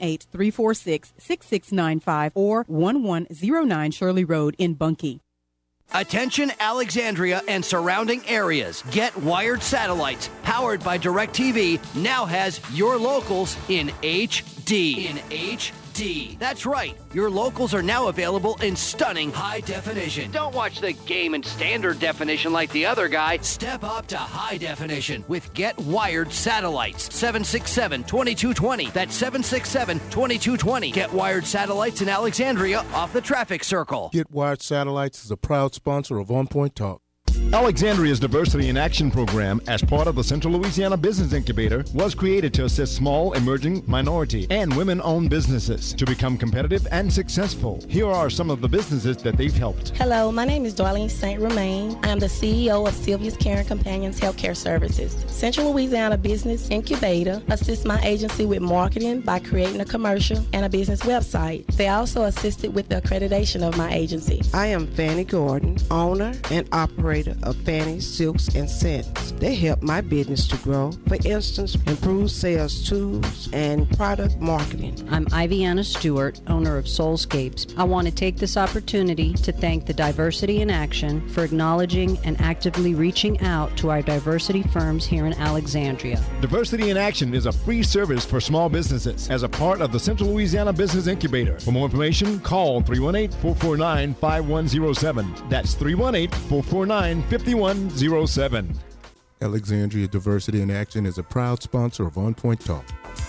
318-346-6695 or 1109 Shirley Road in Bunkie. Attention Alexandria and surrounding areas. Get wired satellites powered by DirecTV now has your locals in HD. HD. That's right. Your locals are now available in stunning high definition. Don't watch the game in standard definition like the other guy. Step up to high definition with Get Wired satellites. 767-2220. That's 767-2220. Get Wired satellites in Alexandria off the traffic circle. Get Wired Satellites is a proud sponsor of On Point Talk. Alexandria's Diversity in Action program, as part of the Central Louisiana Business Incubator, was created to assist small, emerging, minority, and women-owned businesses to become competitive and successful. Here are some of the businesses that they've helped. Hello, my name is Darlene St. Romain. I am the CEO of Sylvia's Caring Companions Healthcare Services. Central Louisiana Business Incubator assists my agency with marketing by creating a commercial and a business website. They also assisted with the accreditation of my agency. I am Fanny Gordon, owner and operator of Fanny Silks and Scents. They help my business to grow. For instance, improve sales tools and product marketing. I'm Iviana Stewart, owner of Soulscapes. I want to take this opportunity to thank the Diversity in Action for acknowledging and actively reaching out to our diversity firms here in Alexandria. Diversity in Action is a free service for small businesses as a part of the Central Louisiana Business Incubator. For more information, call 318-449-5107. That's 318-449-5107. Alexandria Diversity in Action is a proud sponsor of On Point Talk.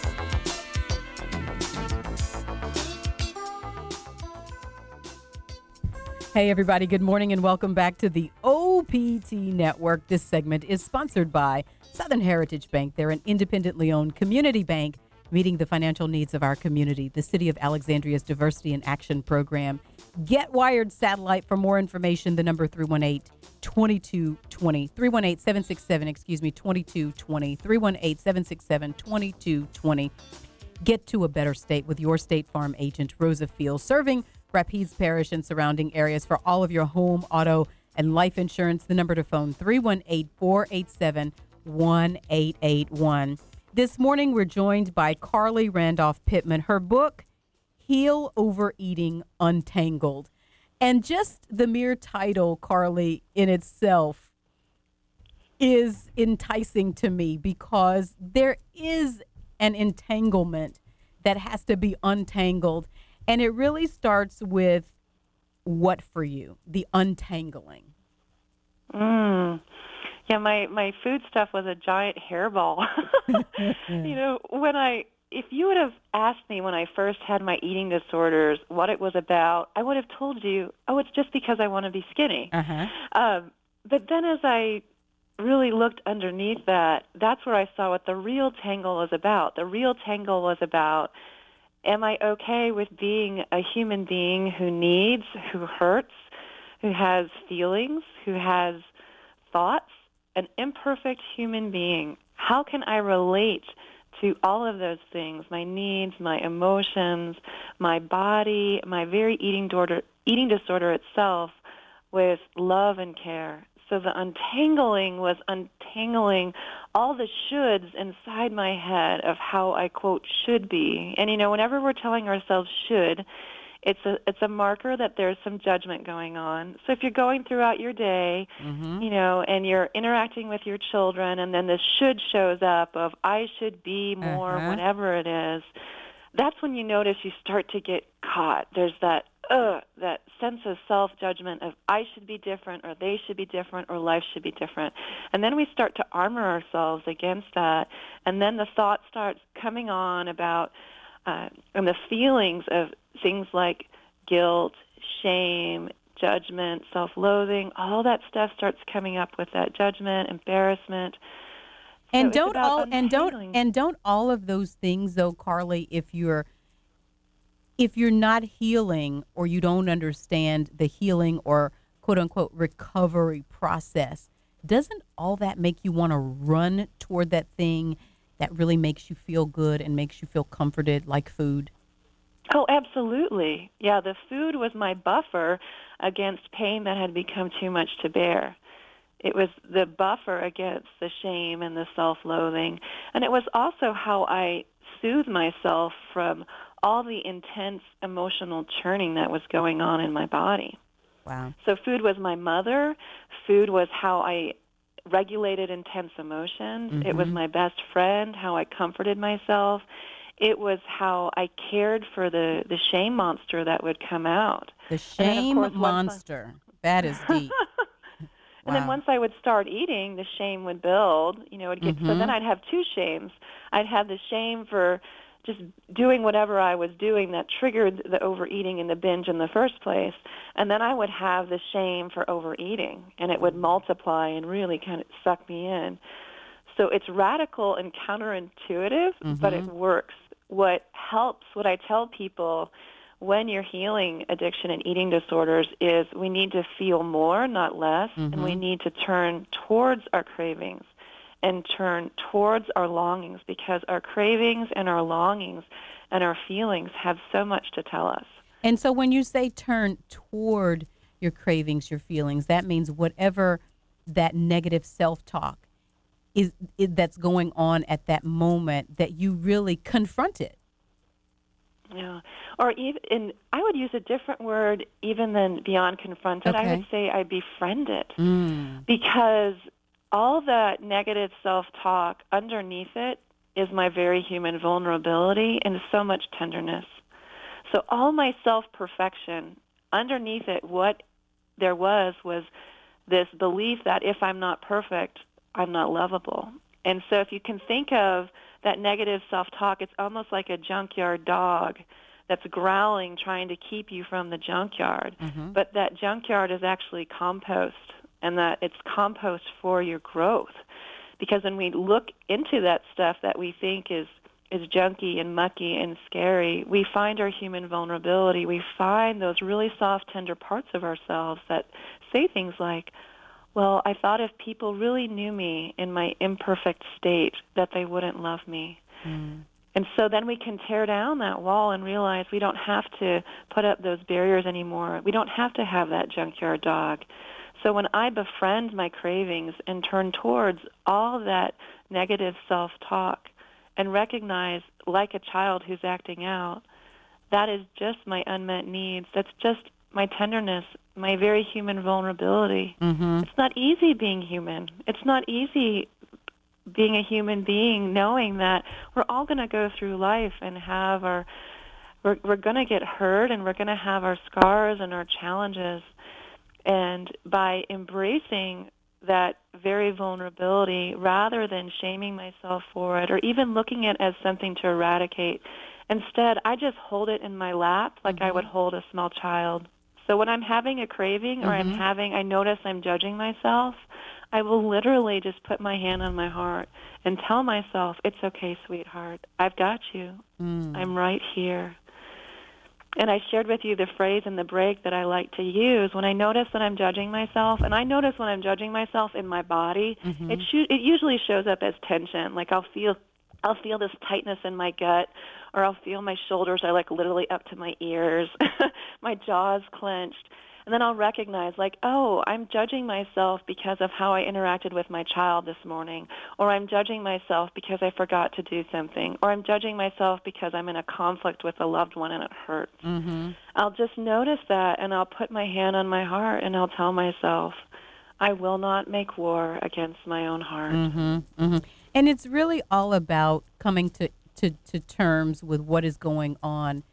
Hey, everybody. Good morning and welcome back to the OPT Network. This segment is sponsored by Southern Heritage Bank. They're an independently owned community bank meeting the financial needs of our community. The City of Alexandria's Diversity in Action program. Get Wired Satellite. For more information, the number 318-2220. 318-767-2220. 318-767-2220. Get to a better state with your State Farm agent, Rosa Fields, serving Rapides Parish and surrounding areas for all of your home, auto, and life insurance. The number to phone, 318-487-1881. This morning, we're joined by Carly Randolph Pittman. Her book, Heal Overeating Untangled. And just the mere title, Carly, in itself is enticing to me because there is an entanglement that has to be untangled. And it really starts with what for you, the untangling. Yeah, my food stuff was a giant hairball. You know, if you would have asked me when I first had my eating disorders what it was about, I would have told you, oh, it's just because I want to be skinny. But then as I really looked underneath that, that's where I saw what the real tangle was about. The real tangle was about, am I okay with being a human being who needs, who hurts, who has feelings, who has thoughts? An imperfect human being. How can I relate to all of those things, my needs, my emotions, my body, my very eating disorder itself, with love and care? So the untangling was untangling all the shoulds inside my head of how I, quote, should be. And, you know, whenever we're telling ourselves should, it's a marker that there's some judgment going on. So if you're going throughout your day, you know, and you're interacting with your children, and then the should shows up of I should be more, whatever it is, that's when you notice you start to get caught. There's that sense of self-judgment of I should be different, or they should be different, or life should be different. And then we start to armor ourselves against that, and then the thought starts coming on about and the feelings of things like guilt, shame, judgment, self-loathing, all that stuff starts coming up with that judgment, embarrassment. And don't all of those things, though, Carly, if you're not healing or you don't understand the healing or quote unquote recovery process, doesn't all that make you want to run toward that thing that really makes you feel good and makes you feel comforted, like food? Oh, absolutely. Yeah, the food was my buffer against pain that had become too much to bear. It was the buffer against the shame and the self-loathing. And it was also how I soothed myself from all the intense emotional churning that was going on in my body. Wow. So food was my mother. Food was how I regulated intense emotions. It was my best friend, how I comforted myself. It was how I cared for the shame monster that would come out. The And then, of shame course, monster. That is deep. And then Wow. once I would start eating, the shame would build. It'd get so then Mhm. I'd have two shames. I'd have the shame for just doing whatever I was doing that triggered the overeating and the binge in the first place, and then I would have the shame for overeating, and it would multiply and really kind of suck me in. So it's radical and counterintuitive, but it works. What helps, what I tell people when you're healing addiction and eating disorders is we need to feel more, not less, and we need to turn towards our cravings and turn towards our longings, because our cravings and our longings and our feelings have so much to tell us. And so when you say turn toward your cravings, your feelings, that means whatever that negative self-talk is that's going on at that moment, that you really confront it. Yeah. Or even, and I would use a different word even than beyond confronted. I would say I befriend it. Because all that negative self-talk, underneath it is my very human vulnerability and so much tenderness. So all my self-perfection, underneath it, what there was this belief that if I'm not perfect, I'm not lovable. And so if you can think of that negative self-talk, it's almost like a junkyard dog that's growling, trying to keep you from the junkyard. But that junkyard is actually compost, and that it's compost for your growth. Because when we look into that stuff that we think is junky and mucky and scary, we find our human vulnerability. We find those really soft, tender parts of ourselves that say things like, well, I thought if people really knew me in my imperfect state, that they wouldn't love me. And so then we can tear down that wall and realize we don't have to put up those barriers anymore. We don't have to have that junkyard dog. So when I befriend my cravings and turn towards all that negative self-talk and recognize, like a child who's acting out, that is just my unmet needs. That's just my tenderness, my very human vulnerability. It's not easy being human. It's not easy being a human being, knowing that we're all going to go through life and have we're going to get hurt, and we're going to have our scars and our challenges. And by embracing that very vulnerability, rather than shaming myself for it or even looking at it as something to eradicate, instead I just hold it in my lap like I would hold a small child. So when I'm having a craving or I notice I'm judging myself, I will literally just put my hand on my heart and tell myself, it's okay, sweetheart. I've got you. I'm right here. And I shared with you the phrase in the break that I like to use. When I notice that I'm judging myself, and I notice when I'm judging myself in my body, it usually shows up as tension. Like I'll feel this tightness in my gut, or I'll feel my shoulders are like literally up to my ears, my jaw's clenched. And then I'll recognize, like, oh, I'm judging myself because of how I interacted with my child this morning, or I'm judging myself because I forgot to do something, or I'm judging myself because I'm in a conflict with a loved one and it hurts. I'll just notice that, and I'll put my hand on my heart, and I'll tell myself, I will not make war against my own heart. And it's really all about coming to terms with what is going on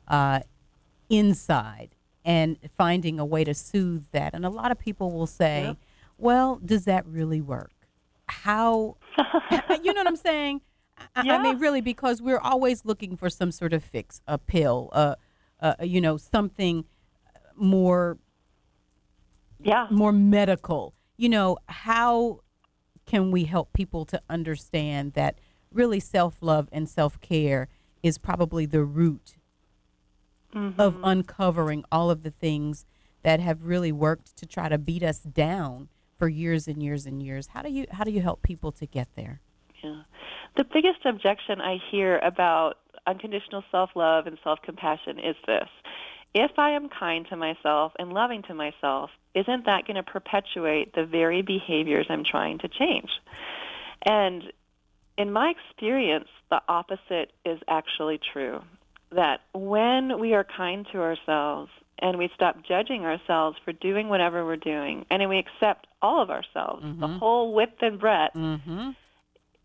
inside and finding a way to soothe that. And a lot of people will say, well, does that really work? How, you know what I'm saying? I mean, really, because we're always looking for some sort of fix, a pill, something more, more medical. How can we help people to understand that really self-love and self-care is probably the root of uncovering all of the things that have really worked to try to beat us down for years and years and years? How do you help people to get there? Yeah. The biggest objection I hear about unconditional self-love and self-compassion is this. If I am kind to myself and loving to myself, isn't that going to perpetuate the very behaviors I'm trying to change? And in my experience, the opposite is actually true. That when we are kind to ourselves and we stop judging ourselves for doing whatever we're doing, and we accept all of ourselves, the whole width and breadth,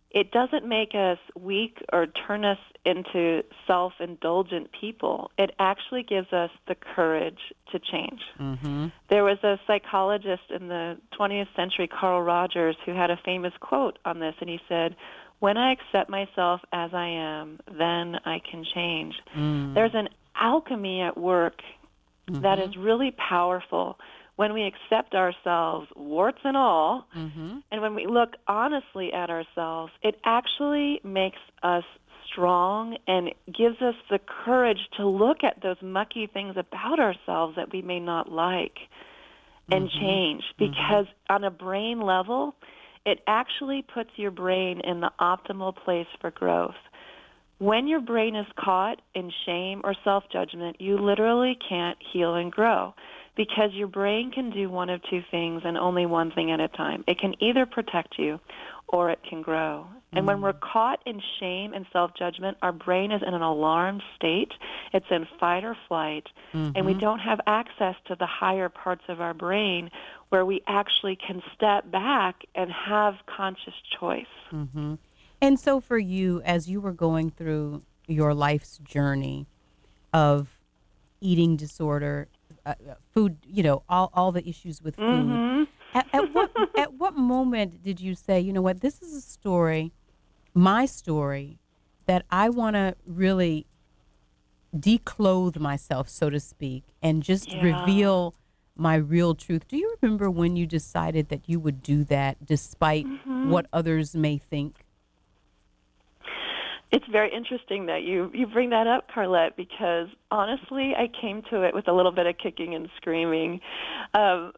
it doesn't make us weak or turn us into self-indulgent people. It actually gives us the courage to change. Mm-hmm. There was a psychologist in the 20th century, Carl Rogers, who had a famous quote on this, and he said, "When I accept myself as I am, then I can change." There's an alchemy at work that is really powerful when we accept ourselves, warts and all, and when we look honestly at ourselves. It actually makes us strong and gives us the courage to look at those mucky things about ourselves that we may not like and change. Because on a brain level, it actually puts your brain in the optimal place for growth. When your brain is caught in shame or self-judgment, you literally can't heal and grow, because your brain can do one of two things and only one thing at a time. It can either protect you or it can grow. And when we're caught in shame and self-judgment, our brain is in an alarmed state. It's in fight or flight, and we don't have access to the higher parts of our brain where we actually can step back and have conscious choice. And so for you, as you were going through your life's journey of eating disorder, food, all the issues with food, at what moment did you say, you know what, this is a story, my story, that I want to really declothe myself, so to speak, and just reveal my real truth? Do you remember when you decided that you would do that despite what others may think? It's very interesting that you bring that up, Carlette, because honestly, I came to it with a little bit of kicking and screaming. I'm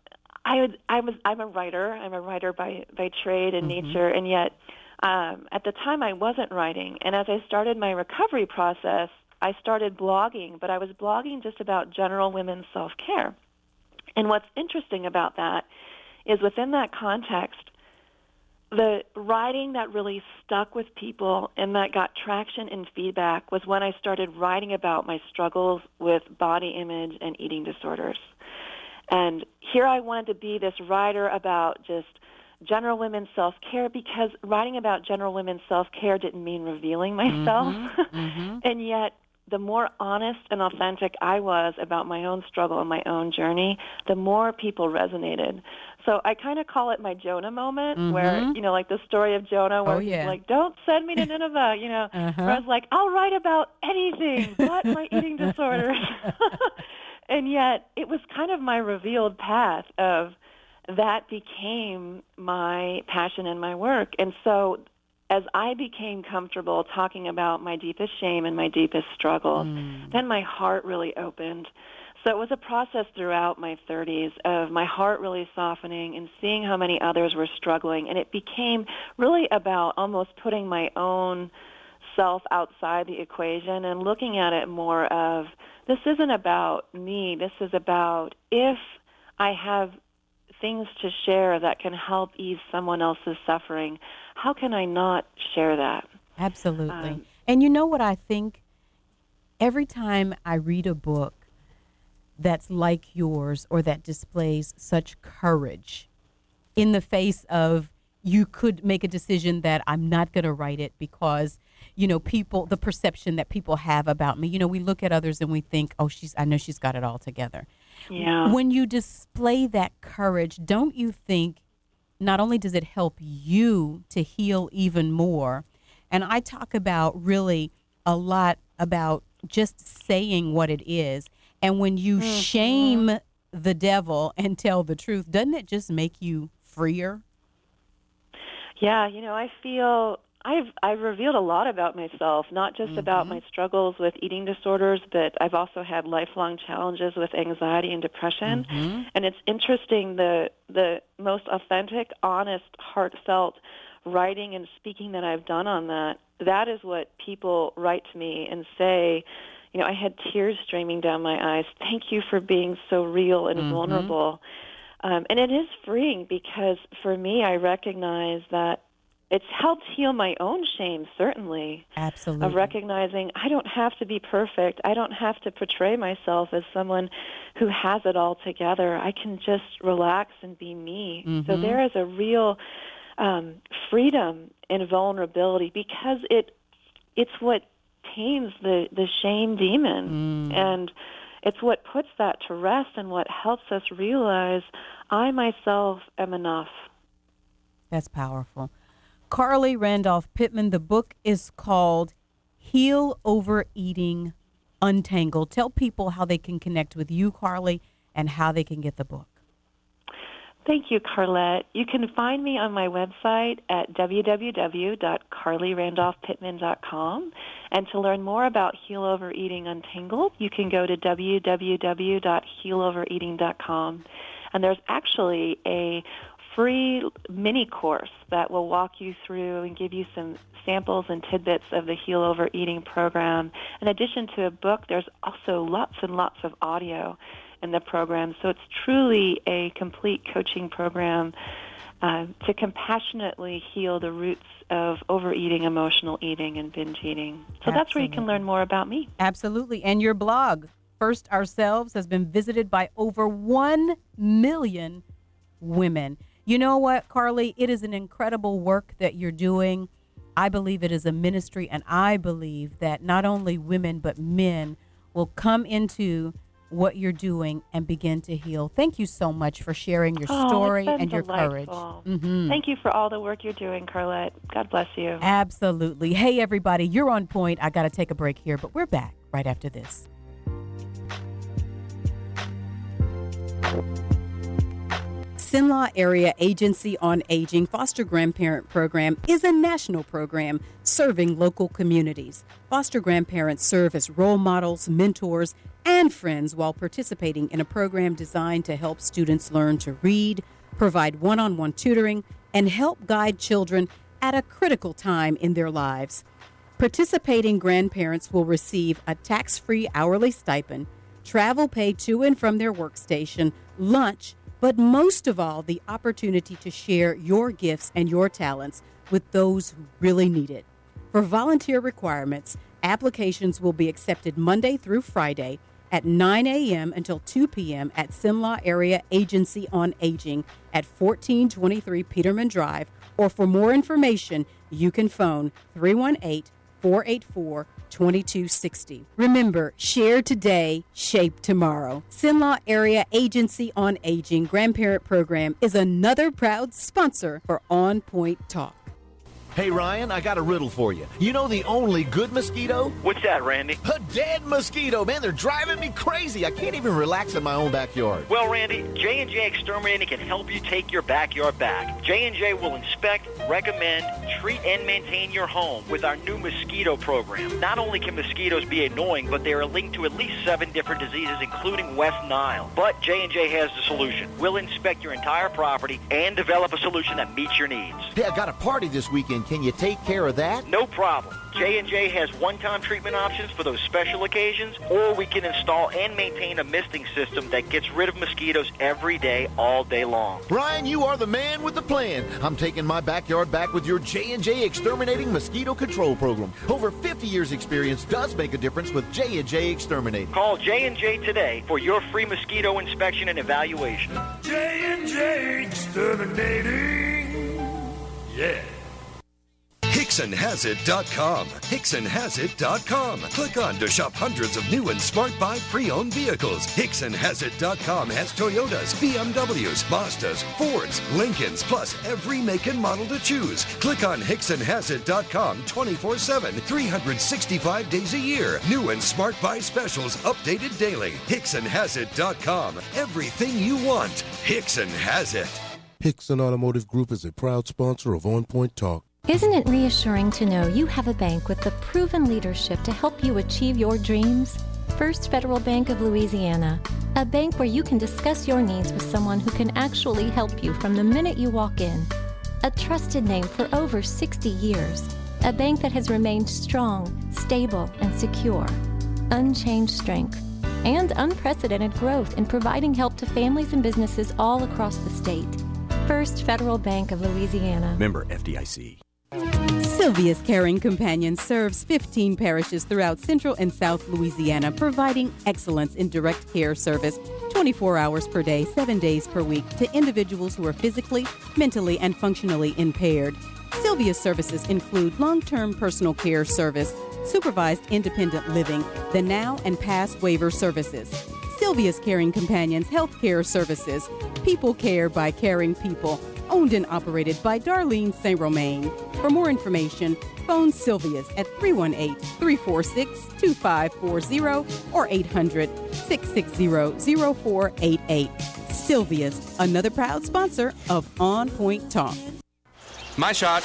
a writer. I'm a writer by trade and nature, and yet at the time I wasn't writing. And as I started my recovery process, I started blogging, but I was blogging just about general women's self-care. And what's interesting about that is within that context, the writing that really stuck with people and that got traction and feedback was when I started writing about my struggles with body image and eating disorders. And here I wanted to be this writer about just general women's self-care, because writing about general women's self-care didn't mean revealing myself. And yet, the more honest and authentic I was about my own struggle and my own journey, the more people resonated. So I kind of call it my Jonah moment, where, like the story of Jonah, where he's like, don't send me to Nineveh, where I was like, I'll write about anything but my eating disorders. And yet it was kind of my revealed path of that became my passion and my work. And so as I became comfortable talking about my deepest shame and my deepest struggles, then my heart really opened. So it was a process throughout my 30s of my heart really softening and seeing how many others were struggling. And it became really about almost putting my own self outside the equation and looking at it more of, this isn't about me. This is about, if I have things to share that can help ease someone else's suffering, how can I not share that? Absolutely. And you know what I think? Every time I read a book that's like yours or that displays such courage in the face of, you could make a decision that I'm not going to write it because, people, the perception that people have about me, we look at others and we think, oh, I know she's got it all together. Yeah. When you display that courage, don't you think not only does it help you to heal even more, and I talk about really a lot about just saying what it is, and when you shame the devil and tell the truth, doesn't it just make you freer? Yeah, I feel I've revealed a lot about myself, not just about my struggles with eating disorders, but I've also had lifelong challenges with anxiety and depression. And it's interesting, the most authentic, honest, heartfelt writing and speaking that I've done on that is what people write to me and say, I had tears streaming down my eyes. Thank you for being so real and vulnerable. And it is freeing, because for me, I recognize that it's helped heal my own shame, certainly. Absolutely. Of recognizing I don't have to be perfect. I don't have to portray myself as someone who has it all together. I can just relax and be me. So there is a real freedom and vulnerability, because it's what tames the shame demon, and it's what puts that to rest and what helps us realize I myself am enough. That's powerful. Carly Randolph Pittman, the book is called Heal Overeating Untangled. Tell people how they can connect with you, Carly, and how they can get the book. Thank you, Carlette. You can find me on my website at www.carlyrandolphpittman.com. And to learn more about Heal Overeating Untangled, you can go to www.healovereating.com. And there's actually a free mini course that will walk you through and give you some samples and tidbits of the Heal Overeating program. In addition to a book, there's also lots and lots of audio in the program. So it's truly a complete coaching program to compassionately heal the roots of overeating, emotional eating, and binge eating. So that's where you can learn more about me. Absolutely. And your blog, First Ourselves, has been visited by over 1 million women. You know what, Carly? It is an incredible work that you're doing. I believe it is a ministry, and I believe that not only women but men will come into what you're doing and begin to heal. Thank you so much for sharing your story and your courage. Thank you for all the work you're doing, Carlette. God bless you. Absolutely. Hey, everybody, you're on point. I got to take a break here, but we're back right after this. Cenla Area Agency on Aging Foster Grandparent Program is a national program serving local communities. Foster grandparents serve as role models, mentors, and friends while participating in a program designed to help students learn to read, provide one-on-one tutoring, and help guide children at a critical time in their lives. Participating grandparents will receive a tax-free hourly stipend, travel paid to and from their workstation, lunch, but most of all, the opportunity to share your gifts and your talents with those who really need it. For volunteer requirements, applications will be accepted Monday through Friday at 9 a.m. until 2 p.m. at Cenla Area Agency on Aging at 1423 Peterman Drive, or for more information, you can phone 318-484-2260. Remember, share today, shape tomorrow. Cenla Area Agency on Aging Grandparent Program is another proud sponsor for On Point Talk. Hey, Ryan, I got a riddle for you. You know the only good mosquito? What's that, Randy? A dead mosquito. Man, they're driving me crazy. I can't even relax in my own backyard. Well, Randy, J&J Exterminating can help you take your backyard back. J&J will inspect, recommend, treat, and maintain your home with our new mosquito program. Not only can mosquitoes be annoying, but they are linked to at least 7 different diseases, including West Nile. But J&J has the solution. We'll inspect your entire property and develop a solution that meets your needs. Hey, I got a party this weekend. Can you take care of that? No problem. J&J has one-time treatment options for those special occasions, or we can install and maintain a misting system that gets rid of mosquitoes every day, all day long. Ryan, you are the man with the plan. I'm taking my backyard back with your J&J Exterminating Mosquito Control Program. Over 50 years experience does make a difference with J&J Exterminating. Call J&J today for your free mosquito inspection and evaluation. J&J Exterminating. Yeah. HicksonHasIt.com. HicksonHasIt.com. Click on to shop hundreds of new and Smart Buy pre-owned vehicles. HicksonHasIt.com has Toyotas, BMWs, Mazdas, Fords, Lincolns, plus every make and model to choose. Click on HicksonHasIt.com 24/7, 365 days a year. New and Smart Buy specials updated daily. HicksonHasIt.com. Everything you want. Hickson has it. Hickson Automotive Group is a proud sponsor of On Point Talk. Isn't it reassuring to know you have a bank with the proven leadership to help you achieve your dreams? First Federal Bank of Louisiana, a bank where you can discuss your needs with someone who can actually help you from the minute you walk in. A trusted name for over 60 years, a bank that has remained strong, stable, and secure. Unchanged strength and unprecedented growth in providing help to families and businesses all across the state. First Federal Bank of Louisiana. Member FDIC. Sylvia's Caring Companion serves 15 parishes throughout Central and South Louisiana, providing excellence in direct care service 24 hours per day, 7 days per week to individuals who are physically, mentally, and functionally impaired. Sylvia's services include long-term personal care service, supervised independent living, the now and past waiver services, Sylvia's Caring Companions Healthcare Services, People Care by Caring People, owned and operated by Darlene St. Romain. For more information, phone Sylvia's at 318-346-2540 or 800-660-0488. Sylvia's, another proud sponsor of On Point Talk. My shot.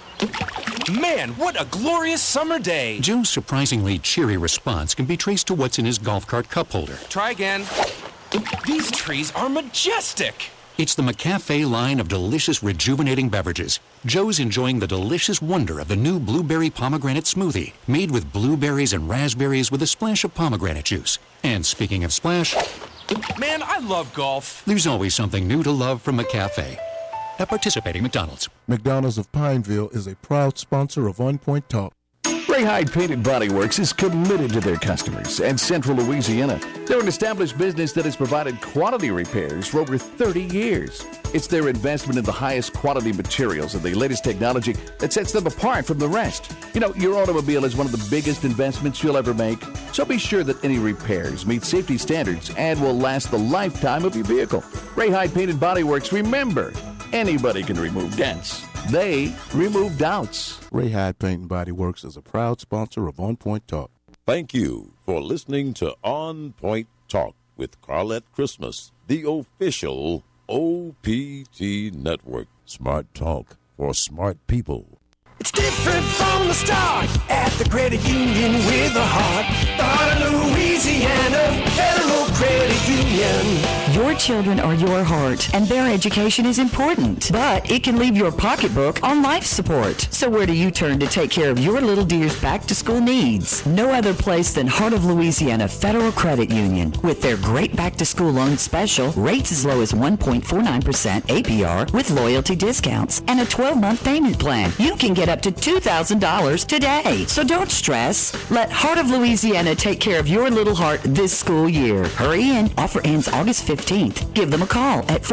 Man, what a glorious summer day. Joe's surprisingly cheery response can be traced to what's in his golf cart cup holder. Try again. These trees are majestic. It's the McCafe line of delicious, rejuvenating beverages. Joe's enjoying the delicious wonder of the new blueberry pomegranate smoothie, made with blueberries and raspberries with a splash of pomegranate juice. And speaking of splash, man, I love golf. There's always something new to love from McCafe. At participating McDonald's. McDonald's of Pineville is a proud sponsor of On Point Talk. Ray Hyde Painted Body Works is committed to their customers and Central Louisiana. They're an established business that has provided quality repairs for over 30 years. It's their investment in the highest quality materials and the latest technology that sets them apart from the rest. You know, your automobile is one of the biggest investments you'll ever make, so be sure that any repairs meet safety standards and will last the lifetime of your vehicle. Ray Hyde Painted Body Works, remember, anybody can remove dents. They remove doubts. Ray Hyde Paint and Body Works is a proud sponsor of On Point Talk. Thank you for listening to On Point Talk with Carlette Christmas, the official OPT network. Smart talk for smart people. It's different from the start at the credit union with a heart. The heart of Louisiana Federal Credit Union. Your children are your heart, and their education is important, but it can leave your pocketbook on life support. So where do you turn to take care of your little dear's back-to-school needs? No other place than Heart of Louisiana Federal Credit Union. With their great back-to-school loan special, rates as low as 1.49% APR with loyalty discounts and a 12-month payment plan. You can get up to $2,000 today. So don't stress. Let Heart of Louisiana take care of your little heart this school year. Hurry in. Offer ends August 15th. Give them a call at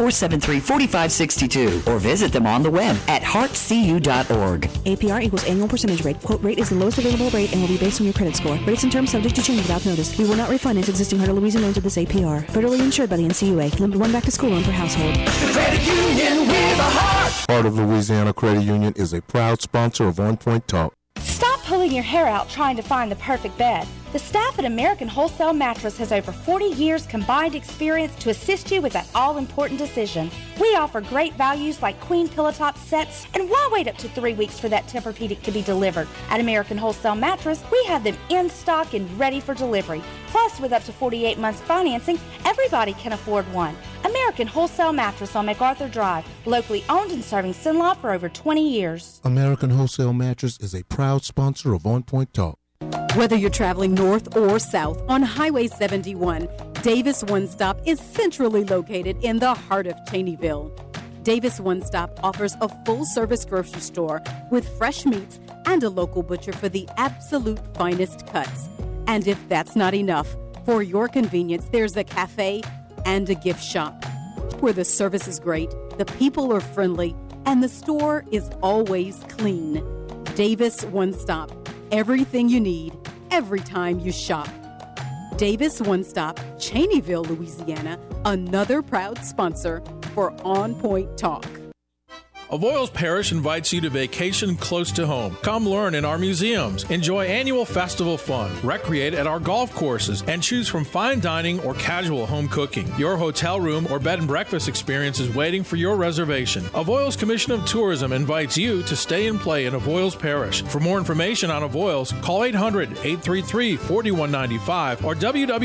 473-4562 or visit them on the web at heartcu.org. APR equals annual percentage rate. Quote rate is the lowest available rate and will be based on your credit score. Rates and terms subject to change without notice. We will not refinance existing Heart of Louisiana loans at this APR. Federally insured by the NCUA. Limit one back-to-school loan per household. The credit union with a heart. Heart of Louisiana Credit Union is a proud sponsor of On Point Talk. Stop pulling your hair out trying to find the perfect bed. The staff at American Wholesale Mattress has over 40 years combined experience to assist you with that all-important decision. We offer great values like queen pillow top sets, and why wait up to 3 weeks for that Tempur-Pedic to be delivered? At American Wholesale Mattress, we have them in stock and ready for delivery. Plus, with up to 48 months financing, everybody can afford one. American Wholesale Mattress on MacArthur Drive, locally owned and serving Cenla for over 20 years. American Wholesale Mattress is a proud sponsor of On Point Talk. Whether you're traveling north or south on Highway 71, Davis One Stop is centrally located in the heart of Cheneyville. Davis One Stop offers a full-service grocery store with fresh meats and a local butcher for the absolute finest cuts. And if that's not enough, for your convenience, there's a cafe and a gift shop where the service is great, the people are friendly, and the store is always clean. Davis One Stop. Everything you need, every time you shop. Davis One Stop, Cheneyville, Louisiana, another proud sponsor for On Point Talk. Avoyelles Parish invites you to vacation close to home. Come learn in our museums, enjoy annual festival fun, recreate at our golf courses, and choose from fine dining or casual home cooking. Your hotel room or bed and breakfast experience is waiting for your reservation. Avoyelles Commission of Tourism invites you to stay and play in Avoyelles Parish. For more information on Avoyelles, call 800-833-4195 or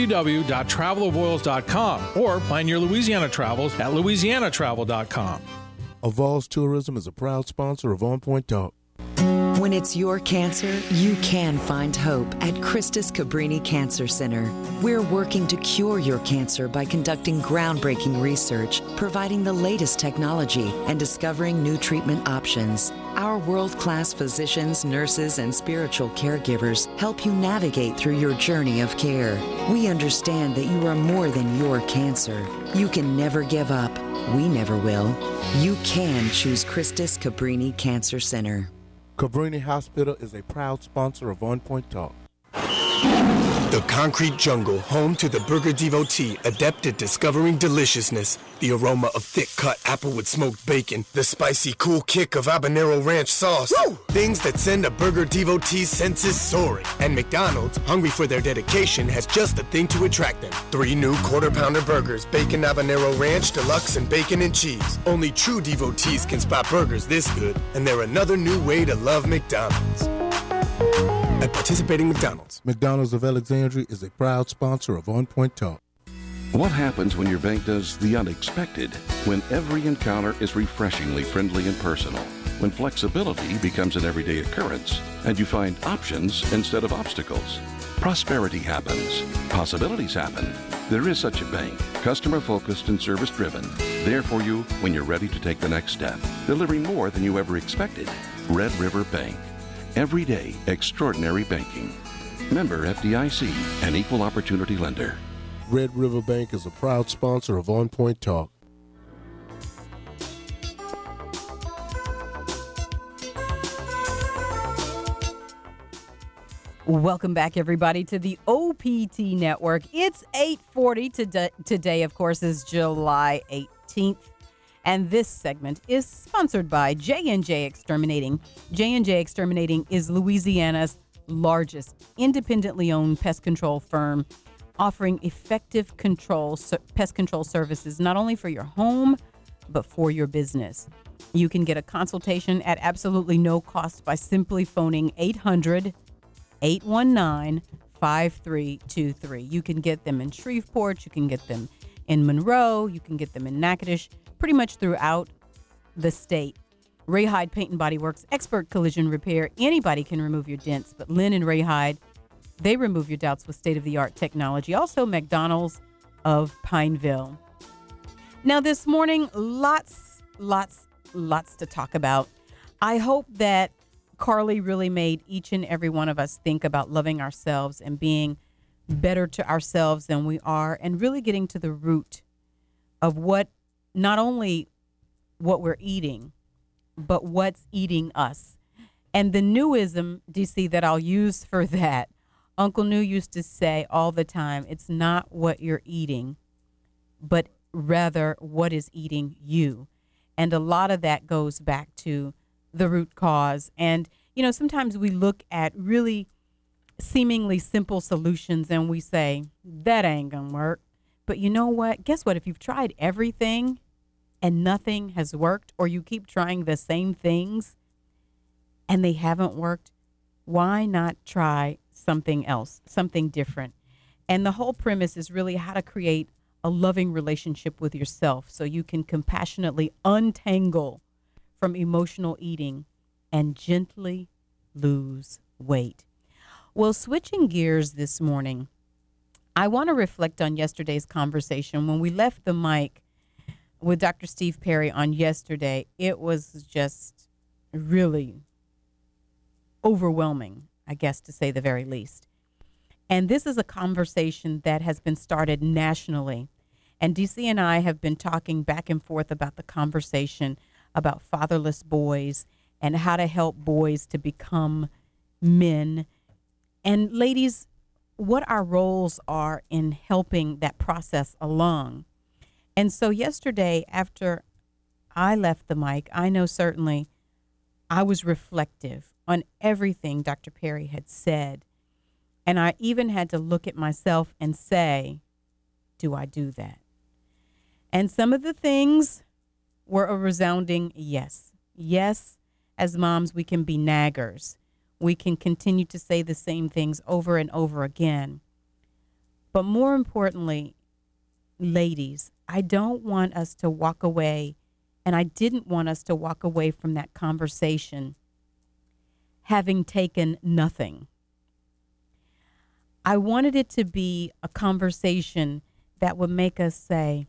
www.travelavoyelles.com or plan your Louisiana travels at louisianatravel.com. Avoyelles Tourism is a proud sponsor of On Point Talk. When it's your cancer, you can find hope at Christus Cabrini Cancer Center. We're working to cure your cancer by conducting groundbreaking research, providing the latest technology, and discovering new treatment options. Our world-class physicians, nurses, and spiritual caregivers help you navigate through your journey of care. We understand that you are more than your cancer. You can never give up. We never will. You can choose Christus Cabrini Cancer Center. Cabrini Hospital is a proud sponsor of On Point Talk. The concrete jungle, home to the burger devotee, adept at discovering deliciousness. The aroma of thick-cut apple with smoked bacon. The spicy, cool kick of habanero ranch sauce. Woo! Things that send a burger devotee's senses soaring. And McDonald's, hungry for their dedication, has just the thing to attract them. 3 new quarter-pounder burgers, bacon habanero ranch, deluxe, and bacon and cheese. Only true devotees can spot burgers this good, and they're another new way to love McDonald's. At participating McDonald's. McDonald's of Alexandria is a proud sponsor of On Point Talk. What happens when your bank does the unexpected? When every encounter is refreshingly friendly and personal? When flexibility becomes an everyday occurrence and you find options instead of obstacles? Prosperity happens. Possibilities happen. There is such a bank, customer-focused and service-driven, there for you when you're ready to take the next step, delivering more than you ever expected. Red River Bank. Everyday extraordinary banking. Member FDIC, an equal opportunity lender. Red River Bank is a proud sponsor of On Point Talk. Welcome back, everybody, to the OPT Network. It's 8:40 today, of course, is July 18th. And this segment is sponsored by J&J Exterminating. J&J Exterminating is Louisiana's largest independently owned pest control firm, offering effective pest control services not only for your home, but for your business. You can get a consultation at absolutely no cost by simply phoning 800-819-5323. You can get them in Shreveport, you can get them in Monroe, you can get them in Natchitoches, pretty much throughout the state. Ray Hyde Paint and Body Works, expert collision repair. Anybody can remove your dents, but Lynn and Ray Hyde, they remove your doubts with state-of-the-art technology. Also, McDonald's of Pineville. Now, this morning, lots to talk about. I hope that Carly really made each and every one of us think about loving ourselves and being better to ourselves than we are, and really getting to the root of what, not only what we're eating, but what's eating us. And the newism, DC, that I'll use for that, Uncle New used to say all the time, it's not what you're eating, but rather what is eating you. And a lot of that goes back to the root cause. And, you know, sometimes we look at really seemingly simple solutions and we say, that ain't gonna work. But you know what? Guess what? If you've tried everything and nothing has worked, or you keep trying the same things and they haven't worked, why not try something else, something different? And the whole premise is really how to create a loving relationship with yourself so you can compassionately untangle from emotional eating and gently lose weight. Well, switching gears this morning, I want to reflect on yesterday's conversation. When we left the mic with Dr. Steve Perry on yesterday, it was just really overwhelming, I guess, to say the very least. And this is a conversation that has been started nationally. And DC and I have been talking back and forth about the conversation about fatherless boys and how to help boys to become men. And ladies, what our roles are in helping that process along. And so yesterday, after I left the mic, I know certainly I was reflective on everything Dr. Perry had said. And I even had to look at myself and say, do I do that? And some of the things were a resounding yes. Yes, as moms, we can be naggers. We can continue to say the same things over and over again. But more importantly, ladies, I don't want us to walk away, and I didn't want us to walk away from that conversation having taken nothing. I wanted it to be a conversation that would make us say,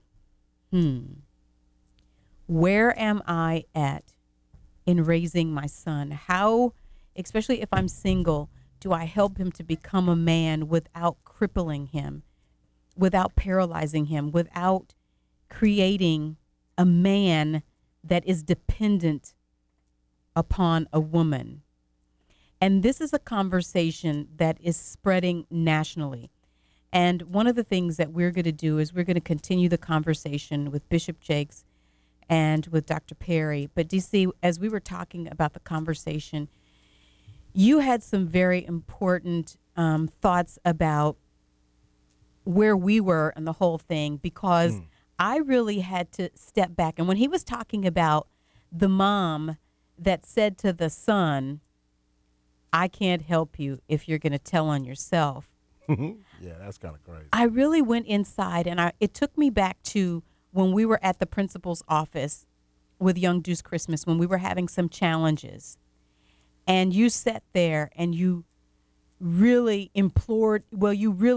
where am I at in raising my son? How, especially if I'm single, do I help him to become a man without crippling him, without paralyzing him, without creating a man that is dependent upon a woman? And this is a conversation that is spreading nationally. And one of the things that we're going to do is we're going to continue the conversation with Bishop Jakes and with Dr. Perry. But DC, as we were talking about the conversation, you had some very important thoughts about where we were in the whole thing, because I really had to step back. And when he was talking about the mom that said to the son, I can't help you if you're going to tell on yourself. Yeah, that's kind of crazy. I really went inside, and it took me back to when we were at the principal's office with Young Deuce Christmas, when we were having some challenges. And you sat there and you really implored, well,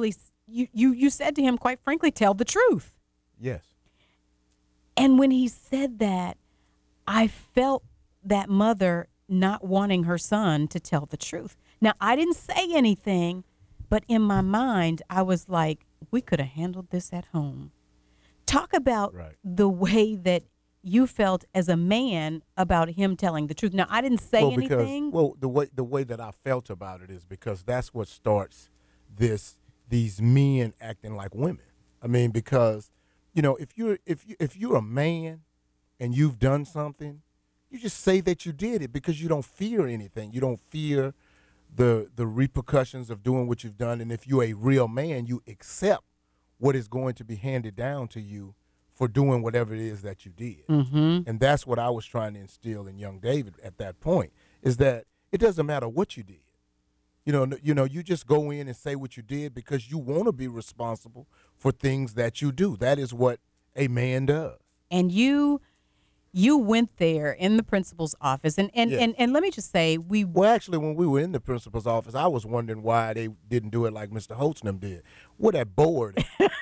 you said to him, quite frankly, tell the truth. Yes. And when he said that, I felt that mother not wanting her son to tell the truth. Now, I didn't say anything, but in my mind, I was like, we could have handled this at home. Talk about the way that you felt as a man about him telling the truth. Now, I didn't say anything. The way that I felt about it is because that's what starts these men acting like women. I mean, because if you're a man and you've done something, you just say that you did it because you don't fear anything. You don't fear the repercussions of doing what you've done. And if you're a real man, you accept what is going to be handed down to you for doing whatever it is that you did. And that's what I was trying to instill in young David at that point, is that it doesn't matter what you did. You just go in and say what you did because you want to be responsible for things that you do. That is what a man does. And you went there in the principal's office, and let me just say, actually, when we were in the principal's office, I was wondering why they didn't do it like Mr. Holtzman did. What that board?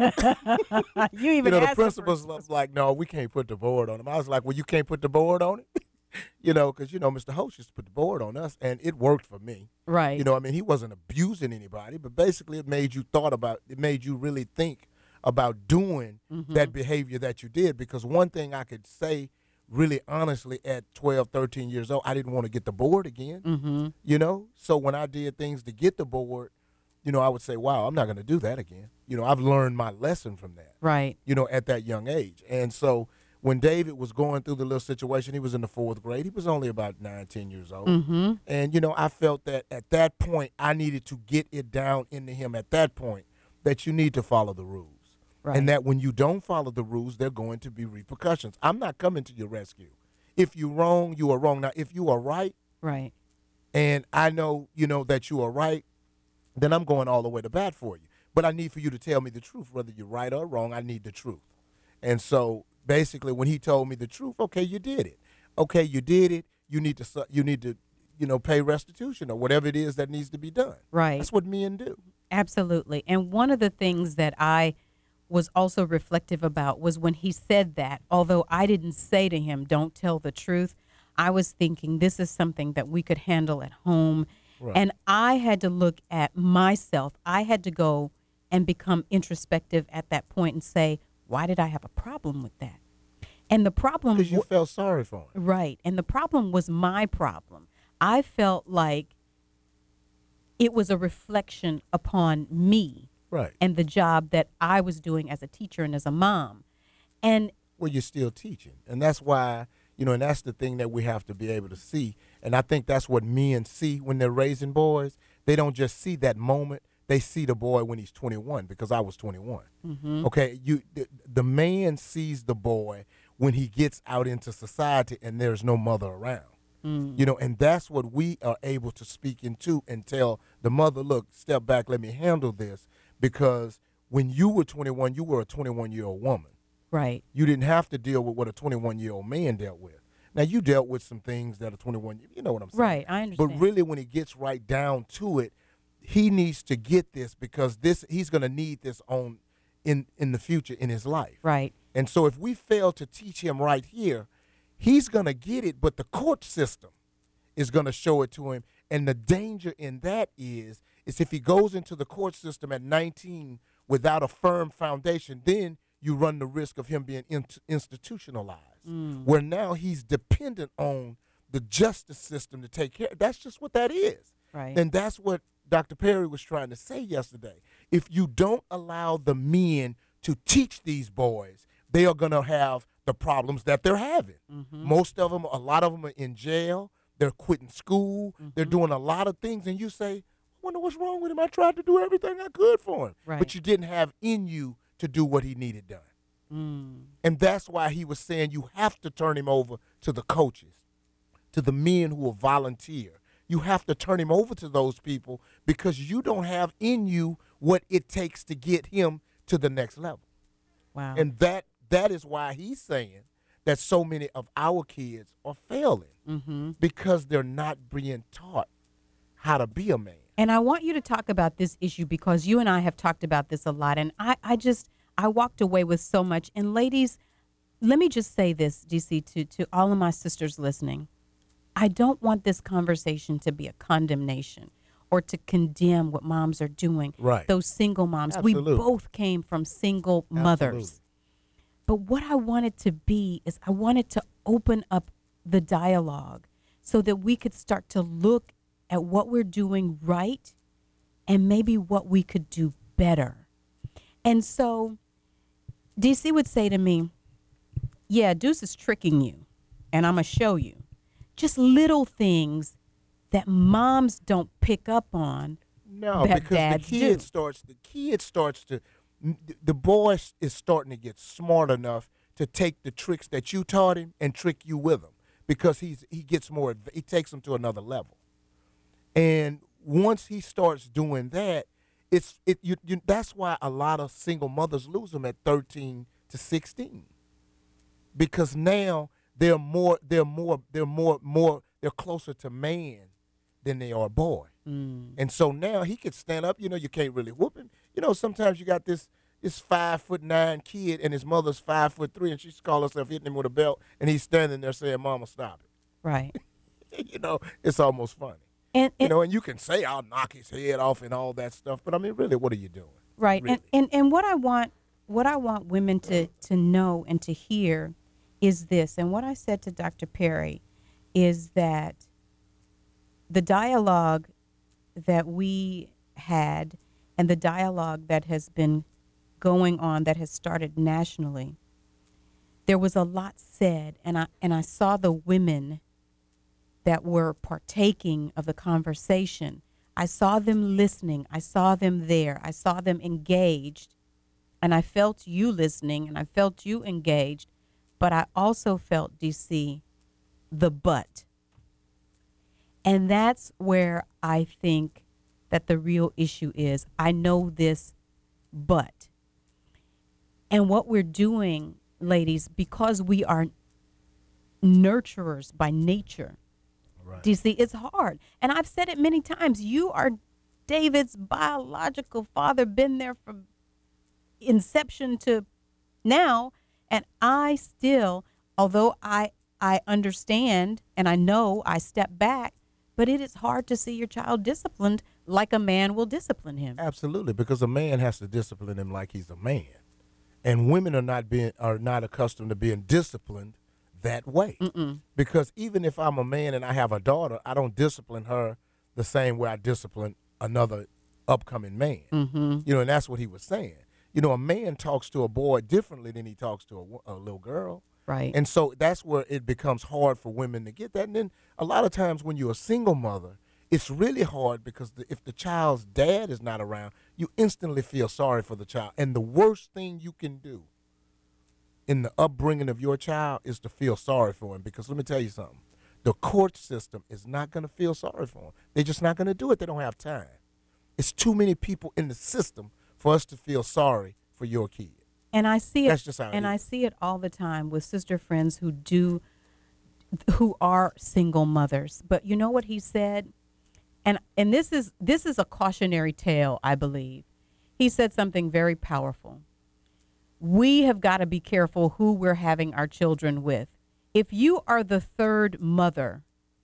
You even the principal's like, no, we can't put the board on him. I was like, well, you can't put the board on it, because Mr. Holtz used to put the board on us, and it worked for me. Right. He wasn't abusing anybody, but basically, it made you really think about doing that behavior that you did. Because one thing I could say, really honestly, at 12, 13 years old, I didn't want to get the board again, So when I did things to get the board, I would say, wow, I'm not going to do that again. I've learned my lesson from that. Right. At that young age. And so when David was going through the little situation, he was in the 4th grade. He was only about 9, 10 years old. And, I felt that at that point, I needed to get it down into him at that point that you need to follow the rules. Right. And that when you don't follow the rules, there are going to be repercussions. I'm not coming to your rescue. If you're wrong, you are wrong. Now, if you are right, and I know, that you are right, then I'm going all the way to bat for you. But I need for you to tell me the truth. Whether you're right or wrong, I need the truth. And so basically when he told me the truth, okay, you did it. Okay, you did it. You need to pay restitution or whatever it is that needs to be done. Right. That's what men do. Absolutely. And one of the things that I was also reflective about was when he said that, although I didn't say to him, don't tell the truth, I was thinking this is something that we could handle at home. Right. And I had to look at myself. I had to go and become introspective at that point and say, why did I have a problem with that? And the problem, because you felt sorry for him. Right. And the problem was my problem. I felt like it was a reflection upon me. Right. And the job that I was doing as a teacher and as a mom. And well, you're still teaching. And that's why, and that's the thing that we have to be able to see. And I think that's what men see when they're raising boys. They don't just see that moment. They see the boy when he's 21, because I was 21. Okay, the man sees the boy when he gets out into society and there's no mother around. And that's what we are able to speak into and tell the mother, look, step back, let me handle this. Because when you were 21, you were a 21-year-old woman. Right. You didn't have to deal with what a 21-year-old man dealt with. Now, you dealt with some things that are 21. You know what I'm saying. Right, I understand. But really, when it gets right down to it, he needs to get this because he's going to need this in the future in his life. Right. And so if we fail to teach him right here, he's going to get it, but the court system is going to show it to him. And the danger in that is if he goes into the court system at 19 without a firm foundation, then you run the risk of him being institutionalized, where now he's dependent on the justice system to take care. That's just what that is. Right. And that's what Dr. Perry was trying to say yesterday. If you don't allow the men to teach these boys, they are going to have the problems that they're having. Most of them, a lot of them are in jail. They're quitting school. They're doing a lot of things. And you say, I wonder what's wrong with him. I tried to do everything I could for him. Right. But you didn't have in you to do what he needed done. And that's why he was saying you have to turn him over to the coaches, to the men who will volunteer. You have to turn him over to those people because you don't have in you what it takes to get him to the next level. Wow. And that is why he's saying that so many of our kids are failing because they're not being taught how to be a man. And I want you to talk about this issue because you and I have talked about this a lot. And I walked away with so much. And ladies, let me just say this, DC, to all of my sisters listening. I don't want this conversation to be a condemnation or to condemn what moms are doing. Right. Those single moms. Absolutely. We both came from single mothers. Absolutely. But what I wanted to be is I wanted to open up the dialogue so that we could start to look at what we're doing right and maybe what we could do better. And so DC would say to me, yeah, Deuce is tricking you, and I'm going to show you. Just little things that moms don't pick up on. No, that because dads the kid starts to, the boy is starting to get smart enough to take the tricks that you taught him and trick you with them because he gets more, he takes them to another level. And once he starts doing that, that's why a lot of single mothers lose them at 13 to 16, because now they're closer to man than they are boy. And so now he could stand up. You can't really whoop him. Sometimes you got this 5'9" kid and his mother's 5'3", and she's calling herself hitting him with a belt, and he's standing there saying, "Mama, stop it." Right. It's almost funny. And you can say I'll knock his head off and all that stuff, but I mean, really, what are you doing? Right. Really? And what I want women to know and to hear is this. And what I said to Dr. Perry is that the dialogue that we had and the dialogue that has been going on, that has started nationally, there was a lot said, and I saw the women that were partaking of the conversation. I saw them listening. I saw them there. I saw them engaged. And I felt you listening, and I felt you engaged. But I also felt, DC, the but. And that's where I think that the real issue is. I know this, but. And what we're doing, ladies, because we are nurturers by nature, right. DC, it's hard. And I've said it many times. You are David's biological father, been there from inception to now. And I still, although I understand and I know I step back, but it is hard to see your child disciplined like a man will discipline him. Absolutely, because a man has to discipline him like he's a man. And women are not accustomed to being disciplined that way. Because even if I'm a man and I have a daughter, I don't discipline her the same way I discipline another upcoming man. And that's what he was saying. A man talks to a boy differently than he talks to a little girl. Right. And so that's where it becomes hard for women to get that. And then a lot of times when you're a single mother, it's really hard because if the child's dad is not around, you instantly feel sorry for the child. And the worst thing you can do in the upbringing of your child is to feel sorry for him. Because let me tell you something. The court system is not going to feel sorry for him. They're just not going to do it. They don't have time. It's too many people in the system for us to feel sorry for your kid. And I see it. That's just how it is. I see it all the time with sister friends who do who are single mothers. But you know what he said? And this is a cautionary tale, I believe. He said something very powerful. We have got to be careful who we're having our children with. If you are the third mother,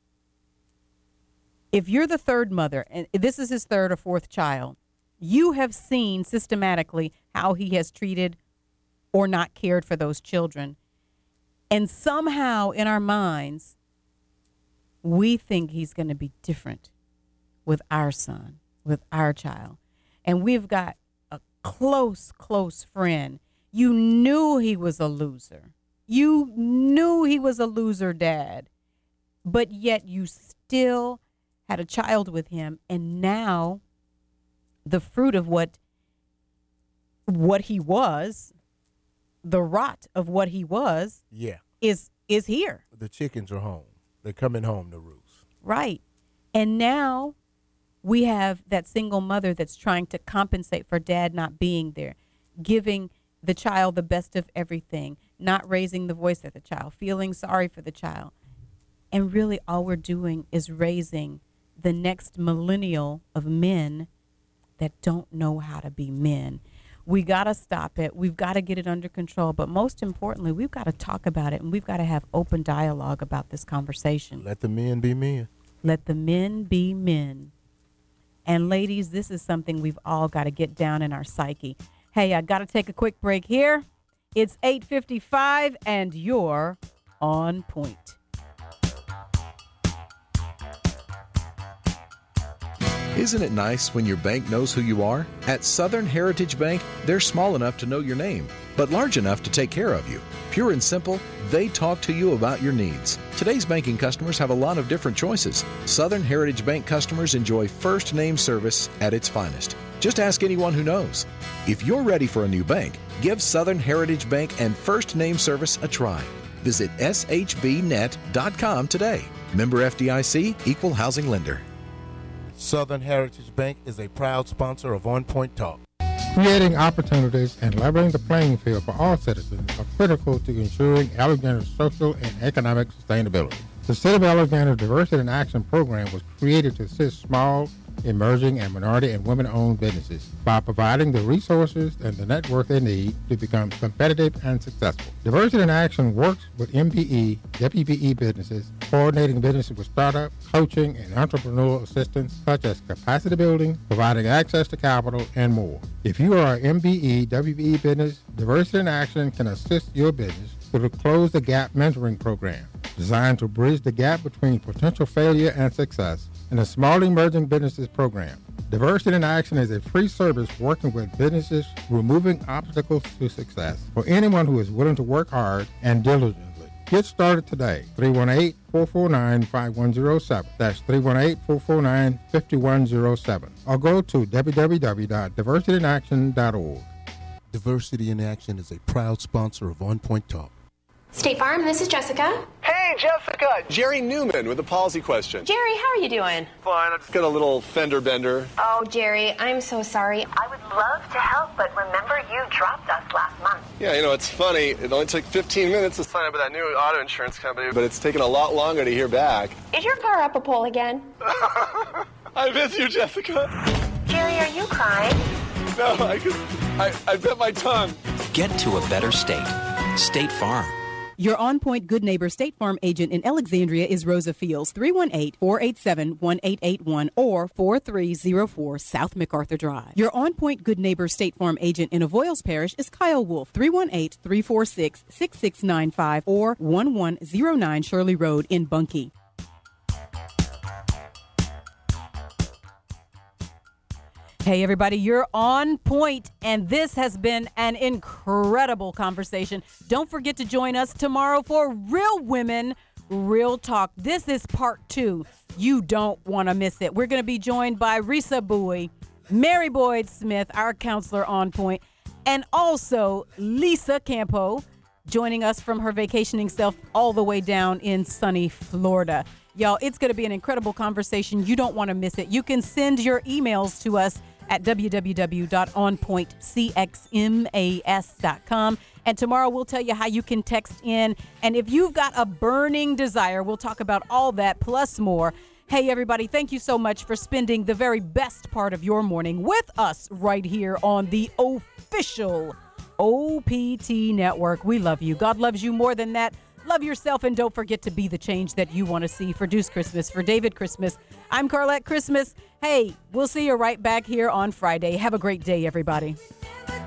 if you're the third mother, and this is his third or fourth child, you have seen systematically how he has treated or not cared for those children. And somehow in our minds, we think he's going to be different with our son, with our child. And we've got a close friend. You knew he was a loser. You knew he was a loser dad. But yet you still had a child with him. And now the fruit of what he was, the rot of what he was, is here. The chickens are home. They're coming home to roost. Right. And now we have that single mother that's trying to compensate for dad not being there, giving the child the best of everything, not raising the voice at the child, feeling sorry for the child. And really all we're doing is raising the next millennial of men that don't know how to be men. We got to stop it. We've got to get it under control. But most importantly, we've got to talk about it, and we've got to have open dialogue about this conversation. Let the men be men. Let the men be men. And ladies, this is something we've all got to get down in our psyche. Hey, I got to take a quick break here. It's 8:55, and you're on point. Isn't it nice when your bank knows who you are? At Southern Heritage Bank, they're small enough to know your name, but large enough to take care of you. Pure and simple, they talk to you about your needs. Today's banking customers have a lot of different choices. Southern Heritage Bank customers enjoy first name service at its finest. Just ask anyone who knows. If you're ready for a new bank, give Southern Heritage Bank and first name service a try. Visit shbnet.com today. Member FDIC, Equal Housing Lender. Southern Heritage Bank is a proud sponsor of On Point Talk. Creating opportunities and leveling the playing field for all citizens are critical to ensuring Alexander's social and economic sustainability. The City of Alexander Diversity in Action program was created to assist small, emerging, and minority and women-owned businesses by providing the resources and the network they need to become competitive and successful. Diversity in Action works with MBE, WBE businesses, coordinating businesses with startup, coaching, and entrepreneurial assistance such as capacity building, providing access to capital, and more. If you are an MBE, WBE business, Diversity in Action can assist your business through the Close the Gap mentoring program, designed to bridge the gap between potential failure and success, and the Small Emerging Businesses Program. Diversity in Action is a free service working with businesses removing obstacles to success for anyone who is willing to work hard and diligently. Get started today. 318-449-5107. That's 318-449-5107. Or go to www.diversityinaction.org. Diversity in Action is a proud sponsor of On Point Talk. State Farm, this is Jessica. Hey, Jessica! Jerry Newman with a policy question. Jerry, how are you doing? Fine, I just got a little fender bender. Oh, Jerry, I'm so sorry. I would love to help, but remember you dropped us last month. Yeah, you know, it's funny. It only took 15 minutes to sign up with that new auto insurance company, but it's taken a lot longer to hear back. Is your car up a pole again? I miss you, Jessica. Jerry, are you crying? No, I bit my tongue. Get to a better state. State Farm. Your On Point Good Neighbor State Farm agent in Alexandria is Rosa Fields, 318-487-1881 or 4304 South MacArthur Drive. Your On Point Good Neighbor State Farm agent in Avoyles Parish is Kyle Wolf, 318-346-6695 or 1109 Shirley Road in Bunkie. Hey, everybody, you're on point, and this has been an incredible conversation. Don't forget to join us tomorrow for Real Women, Real Talk. This is part 2. You don't want to miss it. We're going to be joined by Risa Bowie, Mary Boyd Smith, our counselor on point, and also Lisa Campo, joining us from her vacationing self all the way down in sunny Florida. Y'all, it's going to be an incredible conversation. You don't want to miss it. You can send your emails to us at www.onpointcxmas.com. And tomorrow we'll tell you how you can text in. And if you've got a burning desire, we'll talk about all that plus more. Hey, everybody, thank you so much for spending the very best part of your morning with us right here on the official OPT Network. We love you. God loves you more than that. Love yourself, and don't forget to be the change that you want to see. For Deuce Christmas, for David Christmas, I'm Carlette Christmas. Hey, we'll see you right back here on Friday. Have a great day, everybody.